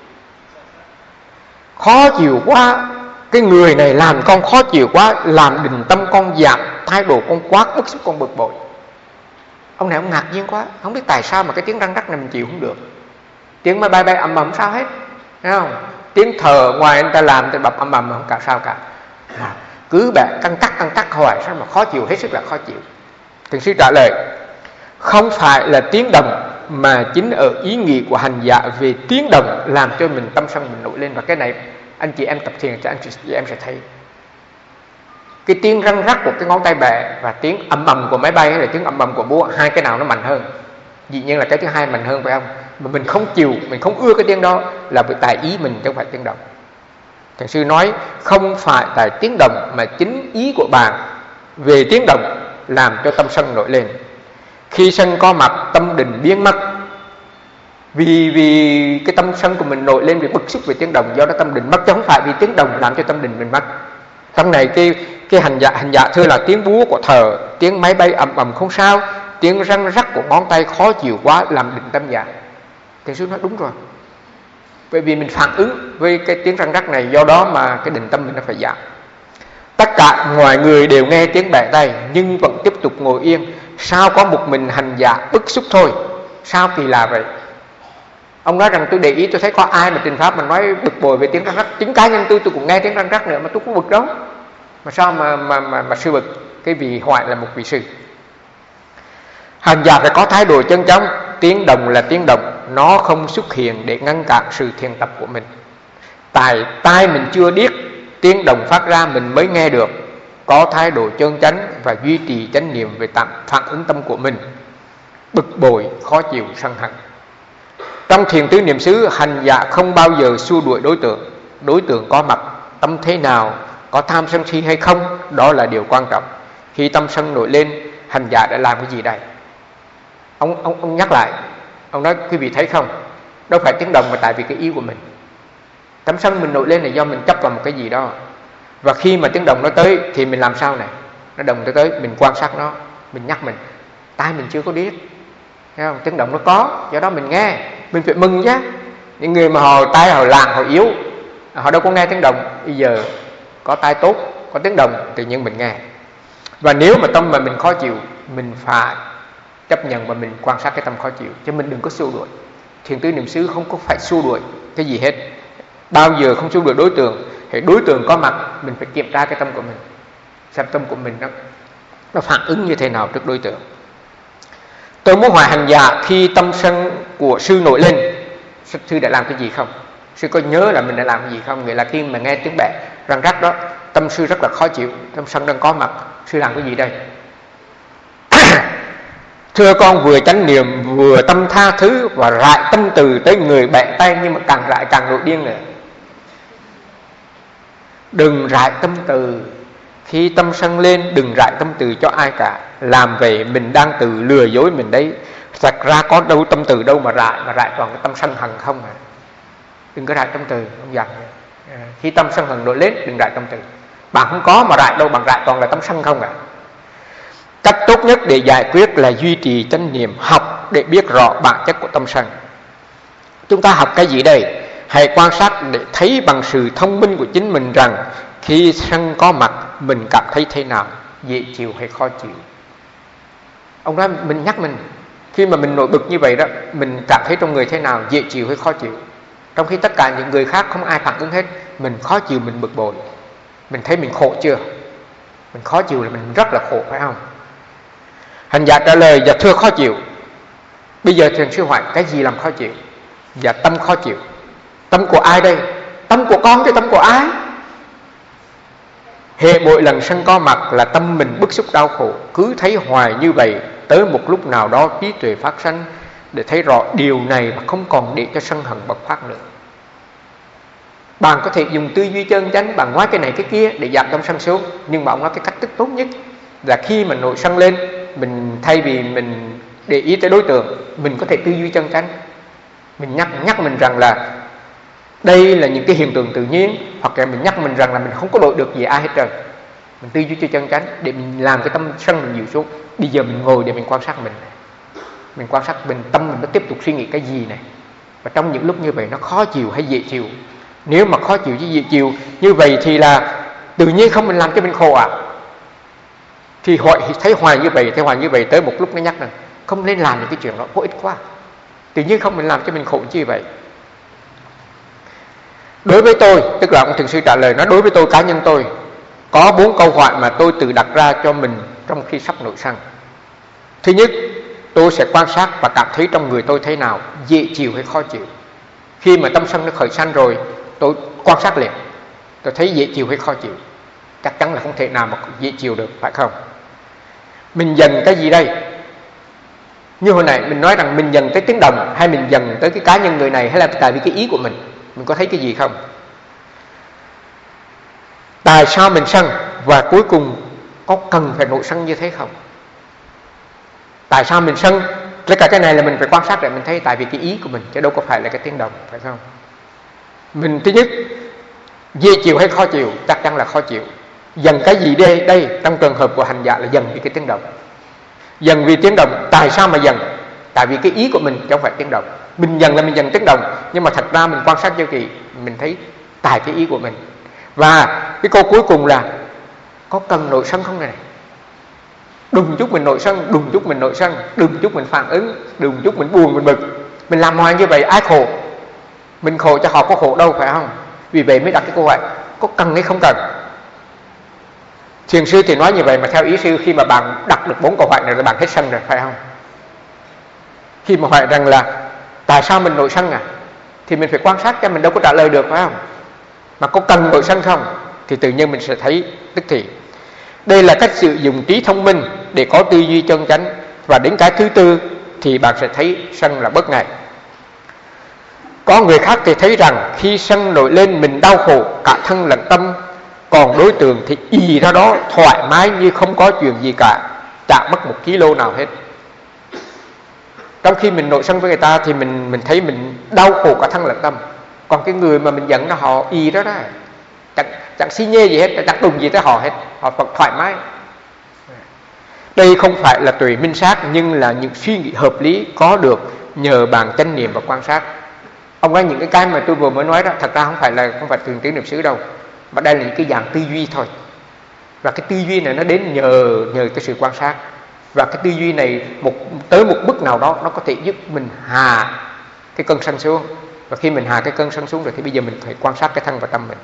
Khó chịu quá, cái người này làm con khó chịu quá, làm định tâm con giảm, thái độ con quá bức xúc, con bực bội. Ông này ông ngạc nhiên quá, không biết tại sao mà cái tiếng răng rắc này mình chịu không được. Tiếng máy bay ầm ầm sao hết, thấy không? Tiếng thờ ngoài anh ta làm thì bập ầm ầm không cả sao cả. Cứ bẻ căng cắt hoài, sao mà khó chịu, hết sức là khó chịu. Thiền sư trả lời, không phải là tiếng động, mà chính ở ý nghĩ của hành giả về tiếng động làm cho mình tâm sân mình nổi lên. Và cái này anh chị em tập thiền cho anh chị em sẽ thấy. Cái tiếng răng rắc của cái ngón tay bẻ và tiếng ầm ầm của máy bay hay là tiếng ầm ầm của búa, hai cái nào nó mạnh hơn? Dĩ nhiên là cái thứ hai mạnh hơn, phải không? Mà mình không chịu, mình không ưa cái tiếng đó là vì tại ý mình chứ không phải tiếng động. Thiền sư nói không phải tại tiếng động, mà chính ý của bạn về tiếng động làm cho tâm sân nổi lên. Khi sân có mặt, tâm định biến mất. Vì cái tâm sân của mình nổi lên vì bức xúc về tiếng động, do đó tâm định mất, chứ không phải vì tiếng động làm cho tâm định mình mất. Trong này cái hành giả thưa là tiếng búa của thờ, tiếng máy bay ầm ầm không sao, tiếng răng rắc của ngón tay khó chịu quá làm định tâm giảm. Thiền sư nói đúng rồi, bởi vì mình phản ứng với cái tiếng răng rắc này, do đó mà cái định tâm mình nó phải giảm. Tất cả mọi người đều nghe tiếng bẻ tay nhưng vẫn tiếp tục ngồi yên. Sao có một mình hành giả bức xúc thôi? Sao kỳ lạ vậy? Ông nói rằng tôi để ý tôi thấy có ai mà trình pháp mà nói bực bội về tiếng răng rắc. Chính cá nhân tôi cũng nghe tiếng răng rắc nữa mà tôi cũng bực đâu. Mà sao mà sư bực? Cái vị hoại là một vị sư. Hành giả phải có thái độ chân chóng. Tiếng đồng là tiếng đồng, nó không xuất hiện để ngăn cản sự thiền tập của mình. Tại tai mình chưa điếc, tiếng đồng phát ra mình mới nghe được. Có thái độ chân chánh và duy trì chánh niệm về phản ứng tâm của mình. Bực bội, khó chịu, sân hận. Trong thiền tứ niệm xứ, hành giả không bao giờ xua đuổi đối tượng. Đối tượng có mặt, tâm thế nào, có tham sân si hay không, đó là điều quan trọng. Khi tâm sân nổi lên, hành giả đã làm cái gì đây? Ông nhắc lại, ông nói quý vị thấy không, đâu phải tiếng đồng mà tại vì cái ý của mình. Tâm sân mình nổi lên là do mình chấp vào một cái gì đó. Và khi mà tiếng đồng nó tới thì mình làm sao này? Nó đồng tới mình quan sát nó, mình nhắc mình, tai mình chưa có điếc, thấy không? Tiếng động nó có, do đó mình nghe, mình phải mừng chứ. Những người mà họ tai họ làng, họ yếu, họ đâu có nghe tiếng động. Bây giờ có tai tốt, có tiếng động, tự nhiên mình nghe. Và nếu mà tâm mà mình khó chịu, mình phải chấp nhận và mình quan sát cái tâm khó chịu, chứ mình đừng có xua đuổi. Thiền tứ niệm xứ không có phải xua đuổi cái gì hết, bao giờ không xua đuổi đối tượng. Thì đối tượng có mặt, mình phải kiểm tra cái tâm của mình, xem tâm của mình nó phản ứng như thế nào trước đối tượng. Tôi muốn hỏi hành giả, khi tâm sân của sư nổi lên, sư đã làm cái gì không? Sư có nhớ là mình đã làm cái gì không? Nghĩa là khi mà nghe tiếng bẻ răng rắc đó, tâm sư rất là khó chịu, tâm sân đang có mặt, sư làm cái gì đây? Thưa con, vừa chánh niệm, vừa tâm tha thứ và rải tâm từ tới người bẻ tay, nhưng mà càng rải càng nổi điên nữa. Đừng rải tâm từ. Khi tâm sân lên, đừng rải tâm từ cho ai cả. Làm vậy mình đang tự lừa dối mình đấy. Thật ra có đâu tâm từ đâu mà rải toàn cái tâm sân hận không à. Đừng có rải tâm từ, ông dặn. Khi tâm sân hận nổi lên, đừng rải tâm từ. Bạn không có mà rải đâu, bạn rải toàn là tâm sân không à. Cách tốt nhất để giải quyết là duy trì chánh niệm, học để biết rõ bản chất của tâm sân. Chúng ta học cái gì đây? Hãy quan sát để thấy bằng sự thông minh của chính mình rằng khi sân có mặt, mình cảm thấy thế nào, dễ chịu hay khó chịu. Ông nói mình nhắc mình, khi mà mình nổi bực như vậy đó, mình cảm thấy trong người thế nào, dễ chịu hay khó chịu. Trong khi tất cả những người khác không ai phản ứng hết, mình khó chịu, mình bực bội. Mình thấy mình khổ chưa? Mình khó chịu là mình rất là khổ, phải không? Hành giả trả lời, dạ thưa khó chịu. Bây giờ thiền sư hỏi, cái gì làm khó chịu? Dạ tâm khó chịu. Tâm của ai đây? Tâm của con chứ tâm của ai? Hệ mỗi lần sân có mặt là tâm mình bức xúc đau khổ. Cứ thấy hoài như vậy, tới một lúc nào đó trí tuệ phát sanh để thấy rõ điều này và không còn để cho sân hận bộc phát nữa. Bạn có thể dùng tư duy chân chánh, bạn nói cái này cái kia để giảm tâm sân xuống. Nhưng mà ông nói cái cách thức tốt nhất là khi mà nổi sân lên, mình thay vì mình để ý tới đối tượng, mình có thể tư duy chân chánh. Mình nhắc mình rằng là đây là những cái hiện tượng tự nhiên, hoặc là mình nhắc mình rằng là mình không có đổi được gì ai hết trơn. Mình tư duy cho chân chánh để mình làm cái tâm sân mình dịu xuống. Bây giờ mình ngồi để mình quan sát mình quan sát mình, tâm mình nó tiếp tục suy nghĩ cái gì này. Và trong những lúc như vậy nó khó chịu hay dễ chịu? Nếu mà khó chịu chứ dễ chịu như vậy thì là tự nhiên không mình làm cho mình khổ à? Thì thấy hoài như vậy tới một lúc nó nhắc rằng không nên làm những cái chuyện đó, có ích quá. Tự nhiên không mình làm cho mình khổ như vậy. Đối với tôi, tức là ông thiền sư trả lời, nói đối với tôi, cá nhân tôi có 4 câu hỏi mà tôi tự đặt ra cho mình trong khi sắp nổi sân. Thứ nhất, tôi sẽ quan sát và cảm thấy trong người tôi thế nào, dễ chịu hay khó chịu. Khi mà tâm sân nó khởi sanh rồi, tôi quan sát liền, tôi thấy dễ chịu hay khó chịu. Chắc chắn là không thể nào mà dễ chịu được, phải không? Mình dần cái gì đây? Như hồi nãy mình nói rằng mình dần tới tiếng đồng, hay mình dần tới cái cá nhân người này, hay là tại vì cái ý của mình có thấy cái gì không? Tại sao mình sân? Và cuối cùng có cần phải nổi sân như thế không? Tại sao mình sân? Tất cả cái này là mình phải quan sát để mình thấy tại vì cái ý của mình, chứ đâu có phải là cái tiếng đồng, phải không? Mình thứ nhất, dễ chịu hay khó chịu? Chắc chắn là khó chịu. Dần cái gì đây? Trong trường hợp của hành giả là dần cái tiếng đồng. Giận vì tiếng động. Tại sao mà giận? Tại vì cái ý của mình chứ không phải tiếng động. Mình giận là mình giận tiếng động, nhưng mà thật ra mình quan sát cho kỹ, mình thấy tại cái ý của mình. Và cái câu cuối cùng là có cần nổi sân không này? Đùng chút mình nổi sân, đùng chút mình nổi sân, đùng chút mình phản ứng, đùng chút mình buồn mình bực. Mình làm hoài như vậy ai khổ? Mình khổ cho họ có khổ đâu, phải không? Vì vậy mới đặt cái câu hỏi có cần hay không cần. Thiền sư thì nói như vậy, mà theo ý sư khi mà bạn đặt được 4 câu hỏi này là bạn hết sân rồi, phải không? Khi mà hỏi rằng là tại sao mình nổi sân thì mình phải quan sát cho mình đâu có trả lời được, phải không? Mà có cần nổi sân không thì tự nhiên mình sẽ thấy tức thì. Đây là cách sử dụng trí thông minh để có tư duy chân chánh. Và đến cái thứ tư thì bạn sẽ thấy sân là bất ngại. Có người khác thì thấy rằng khi sân nổi lên mình đau khổ cả thân lẫn tâm, còn đối tượng thì ì ra đó thoải mái như không có chuyện gì cả, chả mất 1 kg nào hết. Trong khi mình nổi sân với người ta thì mình thấy mình đau khổ cả thân lẫn tâm. Còn cái người mà mình giận là họ ì đó chẳng xi nhê gì hết, chẳng đụng gì tới họ hết, họ vẫn thoải mái. Đây không phải là tuệ minh sát, nhưng là những suy nghĩ hợp lý có được nhờ bằng chánh niệm và quan sát. Ông nói những cái mà tôi vừa mới nói đó, thật ra không phải từ tiếng niệm xứ đâu, mà đây là những cái dạng tư duy thôi. Và cái tư duy này nó đến nhờ cái sự quan sát. Và cái tư duy này tới một mức nào đó nó có thể giúp mình hạ cái cơn sân xuống. Và khi mình hạ cái cơn sân xuống rồi thì bây giờ mình phải quan sát cái thân và tâm mình.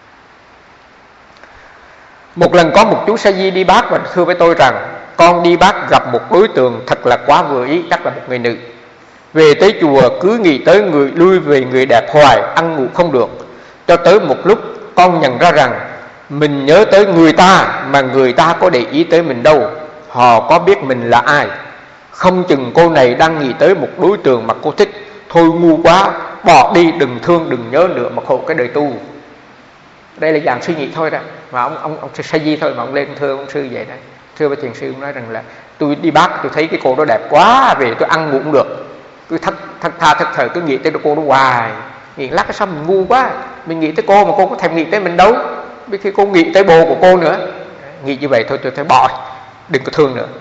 Một lần có một chú sa di đi bác và thưa với tôi rằng con đi bác gặp một đối tượng thật là quá vừa ý, chắc là một người nữ. Về tới chùa cứ nghĩ tới người, lui về người đẹp hoài, ăn ngủ không được. Cho tới một lúc con nhận ra rằng mình nhớ tới người ta mà người ta có để ý tới mình đâu. Họ có biết mình là ai? Không chừng cô này đang nghĩ tới một đối tượng mà cô thích. Thôi ngu quá, bỏ đi, đừng thương, đừng nhớ nữa mà khổ cái đời tu. Đây là dạng suy nghĩ thôi đó. Mà ông sa di thôi mà ông lên thưa ông sư vậy đấy. Thưa với thiền sư, ông nói rằng là tôi đi bác tôi thấy cái cô đó đẹp quá, về tôi ăn ngủ cũng được. Cứ thất thờ cứ nghĩ tới cô đó hoài. Nghĩ lát cái sao mình ngu quá, mình nghĩ tới cô mà cô có thèm nghĩ tới mình đâu. Vì khi cô nghĩ tới bồ của cô nữa. Nghĩ như vậy thôi tôi thấy bỏ, đừng có thương nữa.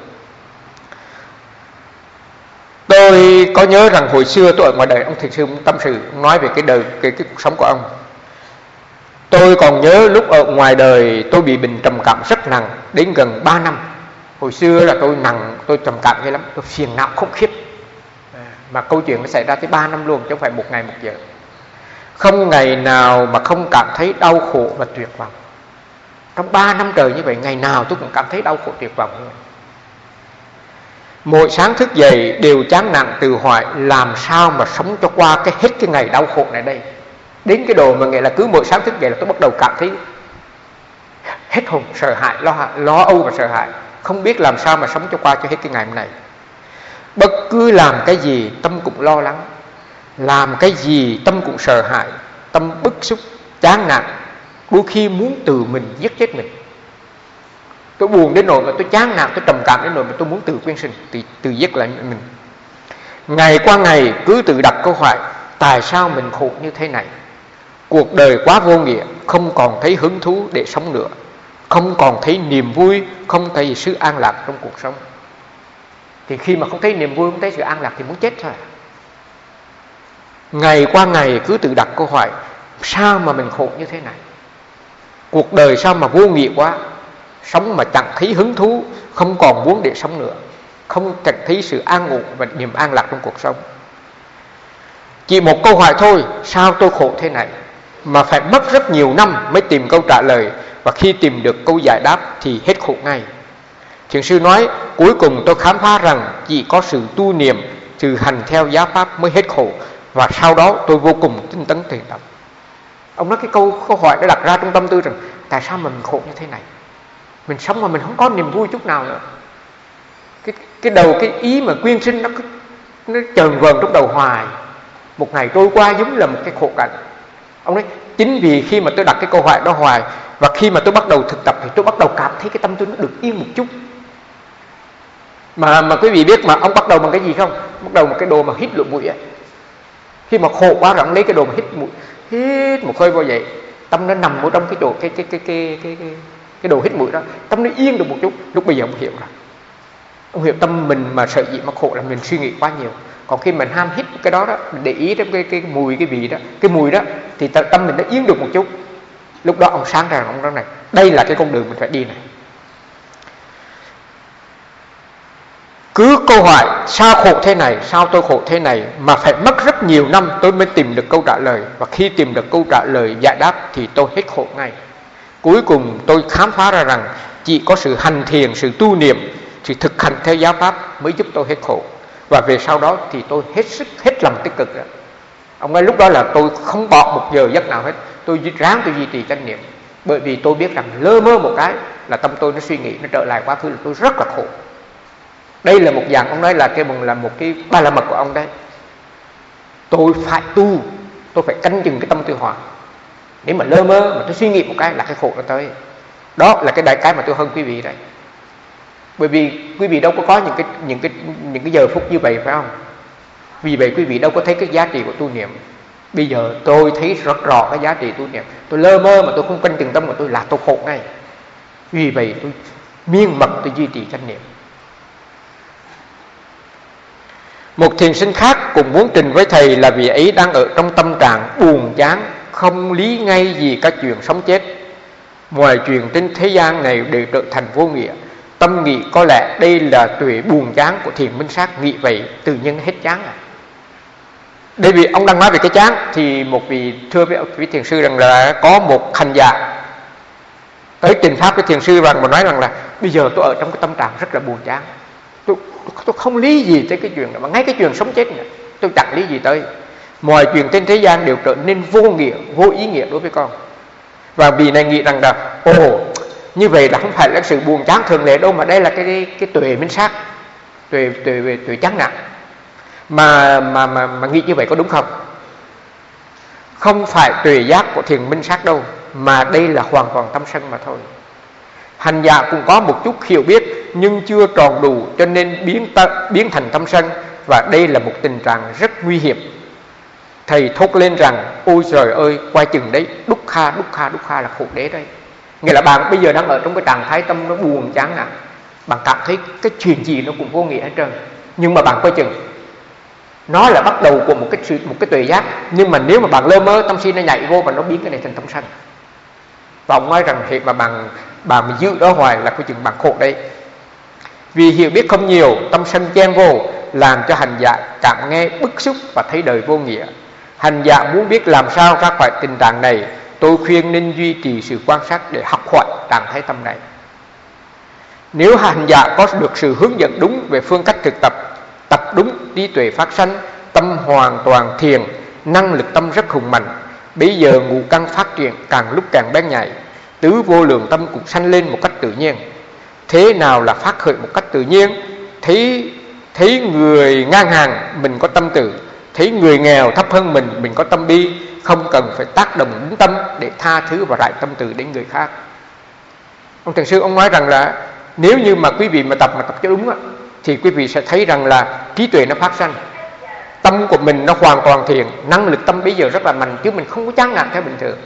Tôi có nhớ rằng hồi xưa tôi ở ngoài đời, ông thiền sư tâm sự nói về cái đời cái cuộc sống của ông. Tôi còn nhớ lúc ở ngoài đời tôi bị bệnh trầm cảm rất nặng, đến gần 3 năm. Hồi xưa là tôi trầm cảm hay lắm, tôi phiền não khủng khiếp. Mà câu chuyện nó xảy ra tới 3 năm luôn, chứ không phải một ngày một giờ. Không ngày nào mà không cảm thấy đau khổ và tuyệt vọng. Trong 3 năm trời như vậy, ngày nào tôi cũng cảm thấy đau khổ tuyệt vọng như vậy. Mỗi sáng thức dậy đều chán nản tự hỏi làm sao mà sống cho qua hết cái ngày đau khổ này đây. Đến cái độ mà nghĩa là cứ mỗi sáng thức dậy là tôi bắt đầu cảm thấy hết hồn, sợ hãi, lo âu và sợ hãi. Không biết làm sao mà sống cho qua hết cái ngày hôm nay. Bất cứ làm cái gì tâm cũng lo lắng, làm cái gì tâm cũng sợ hãi, tâm bức xúc, chán nản, đôi khi muốn tự mình giết chết mình. Tôi buồn đến nỗi mà tôi chán nản, tôi trầm cảm đến nỗi mà tôi muốn tự quyên sinh, tự giết lại mình. Ngày qua ngày cứ tự đặt câu hỏi tại sao mình khổ như thế này. Cuộc đời quá vô nghĩa, không còn thấy hứng thú để sống nữa, không còn thấy niềm vui, không thấy sự an lạc trong cuộc sống. Thì khi mà không thấy niềm vui, không thấy sự an lạc thì muốn chết thôi. Ngày qua ngày cứ tự đặt câu hỏi sao mà mình khổ như thế này. Cuộc đời sao mà vô nghĩa quá, sống mà chẳng thấy hứng thú, không còn muốn để sống nữa, không chẳng thấy sự an ngủ và niềm an lạc trong cuộc sống. Chỉ một câu hỏi thôi, sao tôi khổ thế này, mà phải mất rất nhiều năm mới tìm câu trả lời. Và khi tìm được câu giải đáp thì hết khổ ngay. Thiền sư nói cuối cùng tôi khám phá rằng chỉ có sự tu niệm, sự hành theo giáo pháp mới hết khổ. Và sau đó tôi vô cùng tinh tấn thiền tập. Ông nói cái câu hỏi đã đặt ra trong tâm tư rằng tại sao mà mình khổ như thế này, mình sống mà mình không có niềm vui chút nào nữa. Cái đầu cái ý mà quyên sinh nó chờn vờn trong đầu hoài. Một ngày trôi qua giống là một cái khổ cảnh. Ông nói chính vì khi mà tôi đặt cái câu hỏi đó hoài, và khi mà tôi bắt đầu thực tập thì tôi bắt đầu cảm thấy cái tâm tôi nó được yên một chút. Mà quý vị biết mà ông bắt đầu bằng cái gì không? Bắt đầu một cái đồ mà hít lụa bụi ấy. Khi mà khổ quá rồi ông lấy cái đồ mà hít một hơi vô vậy, tâm nó nằm ở trong cái đồ cái đồ hít mũi đó, tâm nó yên được một chút. Lúc bây giờ ông hiểu rồi. Ông hiểu tâm mình mà sợ gì mà khổ là mình suy nghĩ quá nhiều. Còn khi mình ham hít cái đó đó, mình để ý đến cái mùi, cái vị đó, cái mùi đó, thì tâm mình nó yên được một chút. Lúc đó ông sáng ra, ông nói này, đây là cái con đường mình phải đi này. Cứ câu hỏi sao khổ thế này, sao tôi khổ thế này, mà phải mất rất nhiều năm tôi mới tìm được câu trả lời. Và khi tìm được câu trả lời giải đáp thì tôi hết khổ ngay. Cuối cùng tôi khám phá ra rằng chỉ có sự hành thiền, sự tu niệm, sự thực hành theo giáo pháp mới giúp tôi hết khổ. Và về sau đó thì tôi hết sức, hết lòng tích cực đó. Ông nói lúc đó là tôi không bỏ một giờ giấc nào hết. Tôi ráng tôi duy trì chánh niệm. Bởi vì tôi biết rằng lơ mơ một cái là tâm tôi nó suy nghĩ, nó trở lại quá khứ là tôi rất là khổ. Đây là một dạng, ông nói là một cái ba la mật của ông đấy. Tôi phải tu, tôi phải canh chừng cái tâm tôi hòa. Nếu mà lơ mơ mà tôi suy nghĩ một cái là cái khổ nó tới. Đó là cái đại cái mà tôi hơn quý vị đấy. Bởi vì quý vị đâu có những cái giờ phút như vậy phải không? Vì vậy quý vị đâu có thấy cái giá trị của tu niệm. Bây giờ tôi thấy rất rõ cái giá trị tu niệm. Tôi lơ mơ mà tôi không canh chừng tâm của tôi là tôi khổ ngay. Vì vậy tôi miên mật tôi duy trì chánh niệm. Một thiền sinh khác cũng muốn trình với thầy là vì ấy đang ở trong tâm trạng buồn chán, không lý ngay gì các chuyện sống chết. Ngoài chuyện trên thế gian này đều trở thành vô nghĩa. Tâm nghĩ có lẽ đây là tuệ buồn chán của thiền minh sát, nghĩ vậy tự nhiên hết chán à. Đây vì ông đang nói về cái chán thì một vị thưa với vị thiền sư rằng là có một hành giả tới trình pháp với thiền sư rằng mà nói rằng là bây giờ tôi ở trong cái tâm trạng rất là buồn chán. Tôi không lý gì tới cái chuyện đó, mà ngay cái chuyện sống chết nữa tôi chẳng lý gì tới. Mọi chuyện trên thế gian đều trở nên vô nghĩa, vô ý nghĩa đối với con. Và vị này nghĩ rằng là như vậy là không phải là sự buồn chán thường lệ đâu, mà đây là cái tuệ minh sát, tuệ chán nản. Mà nghĩ như vậy có đúng không? Không phải tuệ giác của thiền minh sát đâu, mà đây là hoàn toàn tâm sân mà thôi. Hành giả cũng có một chút hiểu biết nhưng chưa tròn đủ, cho nên biến thành tâm sân. Và đây là một tình trạng rất nguy hiểm. Thầy thốt lên rằng ôi trời ơi, quay chừng đấy, đúc kha là khổ đế đấy. Nghĩa là bạn bây giờ đang ở trong cái trạng thái tâm nó buồn chán nản, bạn cảm thấy cái chuyện gì nó cũng vô nghĩa hết trơn. Nhưng mà bạn quay chừng, nó là bắt đầu của một cái tuệ giác. Nhưng mà nếu mà bạn lơ mơ, tâm si nó nhảy vô và nó biến cái này thành tâm sân. Và ông nói rằng hệ mà bạn giữ đó hoài là coi chừng bạn khổ đấy. Vì hiểu biết không nhiều, tâm sân chen vô, làm cho hành giả cảm nghe bức xúc và thấy đời vô nghĩa. Hành giả muốn biết làm sao ra khỏi tình trạng này, tôi khuyên nên duy trì sự quan sát để học hỏi trạng thái tâm này. Nếu hành giả có được sự hướng dẫn đúng về phương cách thực tập đúng, trí tuệ phát sanh, tâm hoàn toàn thiền, năng lực tâm rất hùng mạnh. Bây giờ ngũ căn phát triển càng lúc càng bén nhạy, tứ vô lượng tâm cũng sanh lên một cách tự nhiên. Thế nào là phát khởi một cách tự nhiên? Thấy người ngang hàng mình có tâm từ, thấy người nghèo thấp hơn mình có tâm bi, không cần phải tác động đến tâm để tha thứ và rải tâm từ đến người khác. Ông thiền sư ông nói rằng là nếu như mà quý vị mà tập cho đúng á, thì quý vị sẽ thấy rằng là trí tuệ nó phát sanh, tâm của mình nó hoàn toàn thiền, năng lực tâm bây giờ rất là mạnh, chứ mình không có chán nản theo bình thường.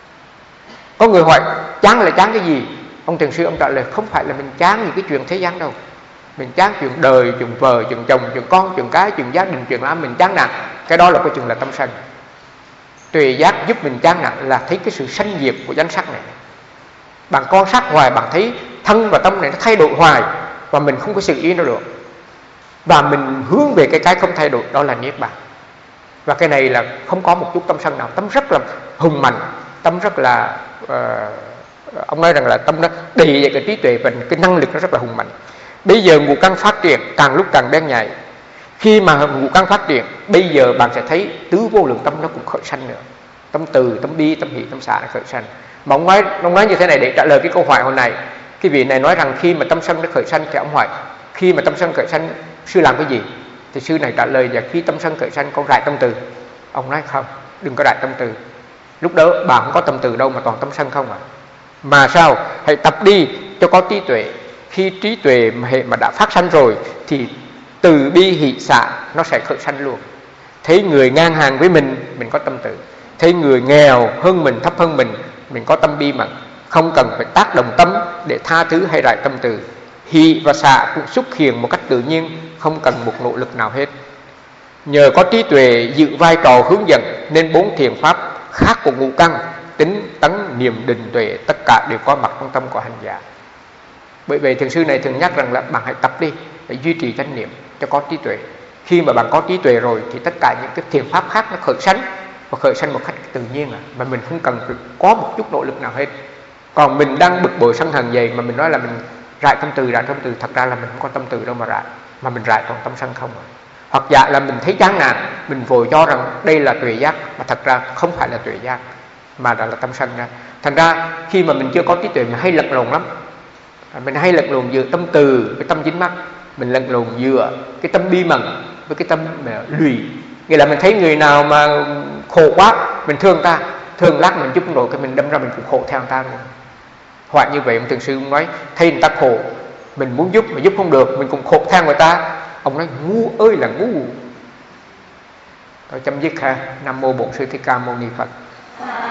Có người hỏi chán là chán cái gì? Ông thiền sư ông trả lời không phải là mình chán những cái chuyện thế gian đâu. Mình chán chuyện đời, chuyện vợ, chuyện chồng, chuyện con, chuyện cái, chuyện gia đình, chuyện làm mình chán nản. Cái đó là cái chuyện là tâm sân. Tuệ giác giúp mình chán nản là thấy cái sự sanh diệt của danh sắc này. Bạn quan sát hoài, bạn thấy thân và tâm này nó thay đổi hoài, và mình không có sự yên nó được. Và mình hướng về cái không thay đổi, đó là niết bàn. Và cái này là không có một chút tâm sân nào. Tâm rất là hùng mạnh, tâm rất là ông nói rằng là tâm nó đầy dậy cái trí tuệ và cái năng lực nó rất là hùng mạnh. Bây giờ ngũ căn phát triển càng lúc càng bén nhạy. Khi mà ngũ căn phát triển, bây giờ bạn sẽ thấy tứ vô lượng tâm nó cũng khởi sanh nữa. Tâm từ, tâm bi, tâm hỷ, tâm xả nó khởi sanh. Mà ông nói như thế này để trả lời cái câu hỏi hồi này. Cái vị này nói rằng khi mà tâm sân nó khởi sanh, thì ông hỏi khi mà tâm sân khởi sanh sư làm cái gì? Thì sư này trả lời là khi tâm sân khởi sanh con rải tâm từ. Ông nói không, đừng có rải tâm từ. Lúc đó bạn không có tâm từ đâu mà toàn tâm sân không à. Mà sao? Hãy tập đi cho có trí tuệ. Khi trí tuệ mà đã phát sanh rồi thì từ bi hỷ xả nó sẽ khởi sanh luôn. Thấy người ngang hàng với mình có tâm từ. Thấy người nghèo hơn mình, thấp hơn mình có tâm bi mà không cần phải tác động tâm để tha thứ hay rải tâm từ. hỷ và xả cũng xuất hiện một cách tự nhiên, không cần một nỗ lực nào hết. Nhờ có trí tuệ giữ vai trò hướng dẫn nên 4 thiện pháp khác của ngũ căn, tính, tấn, niệm, định, tuệ, tất cả đều có mặt trong tâm của hành giả. Bởi vậy thiền sư này thường nhắc rằng là bạn hãy tập đi để duy trì chánh niệm cho có trí tuệ. Khi mà bạn có trí tuệ rồi thì tất cả những cái thiện pháp khác nó khởi sanh, và khởi sanh một cách tự nhiên mà mình không cần có một chút nỗ lực nào hết. Còn mình đang bực bội sân hận vậy mà mình nói là mình rải tâm từ, thật ra là mình không có tâm từ đâu mà rải, mà mình rải còn tâm sân không à. Hoặc giả là mình thấy chán nản, mình vội cho rằng đây là tuệ giác, mà thật ra không phải là tuệ giác, mà là tâm sân ra. Thành ra khi mà mình chưa có trí tuệ mình hay lẫn lộn lắm. Mình hay lẫn lộn giữa tâm từ với tâm dính mắc, mình lẫn lộn giữa cái tâm bi mẫn với cái tâm lụy. Nghĩa là mình thấy người nào mà khổ quá, mình thương ta, thương lát mình giúp rồi cái mình đâm ra mình cũng khổ theo người ta luôn. Hoặc như vậy ông thiền sư cũng nói, thấy người ta khổ, mình muốn giúp mà giúp không được, mình cũng khổ theo người ta. Ông nói ngu ơi là ngu. Tôi chấm dứt ha. Nam mô Bổn Sư Thích Ca Mâu Ni Phật.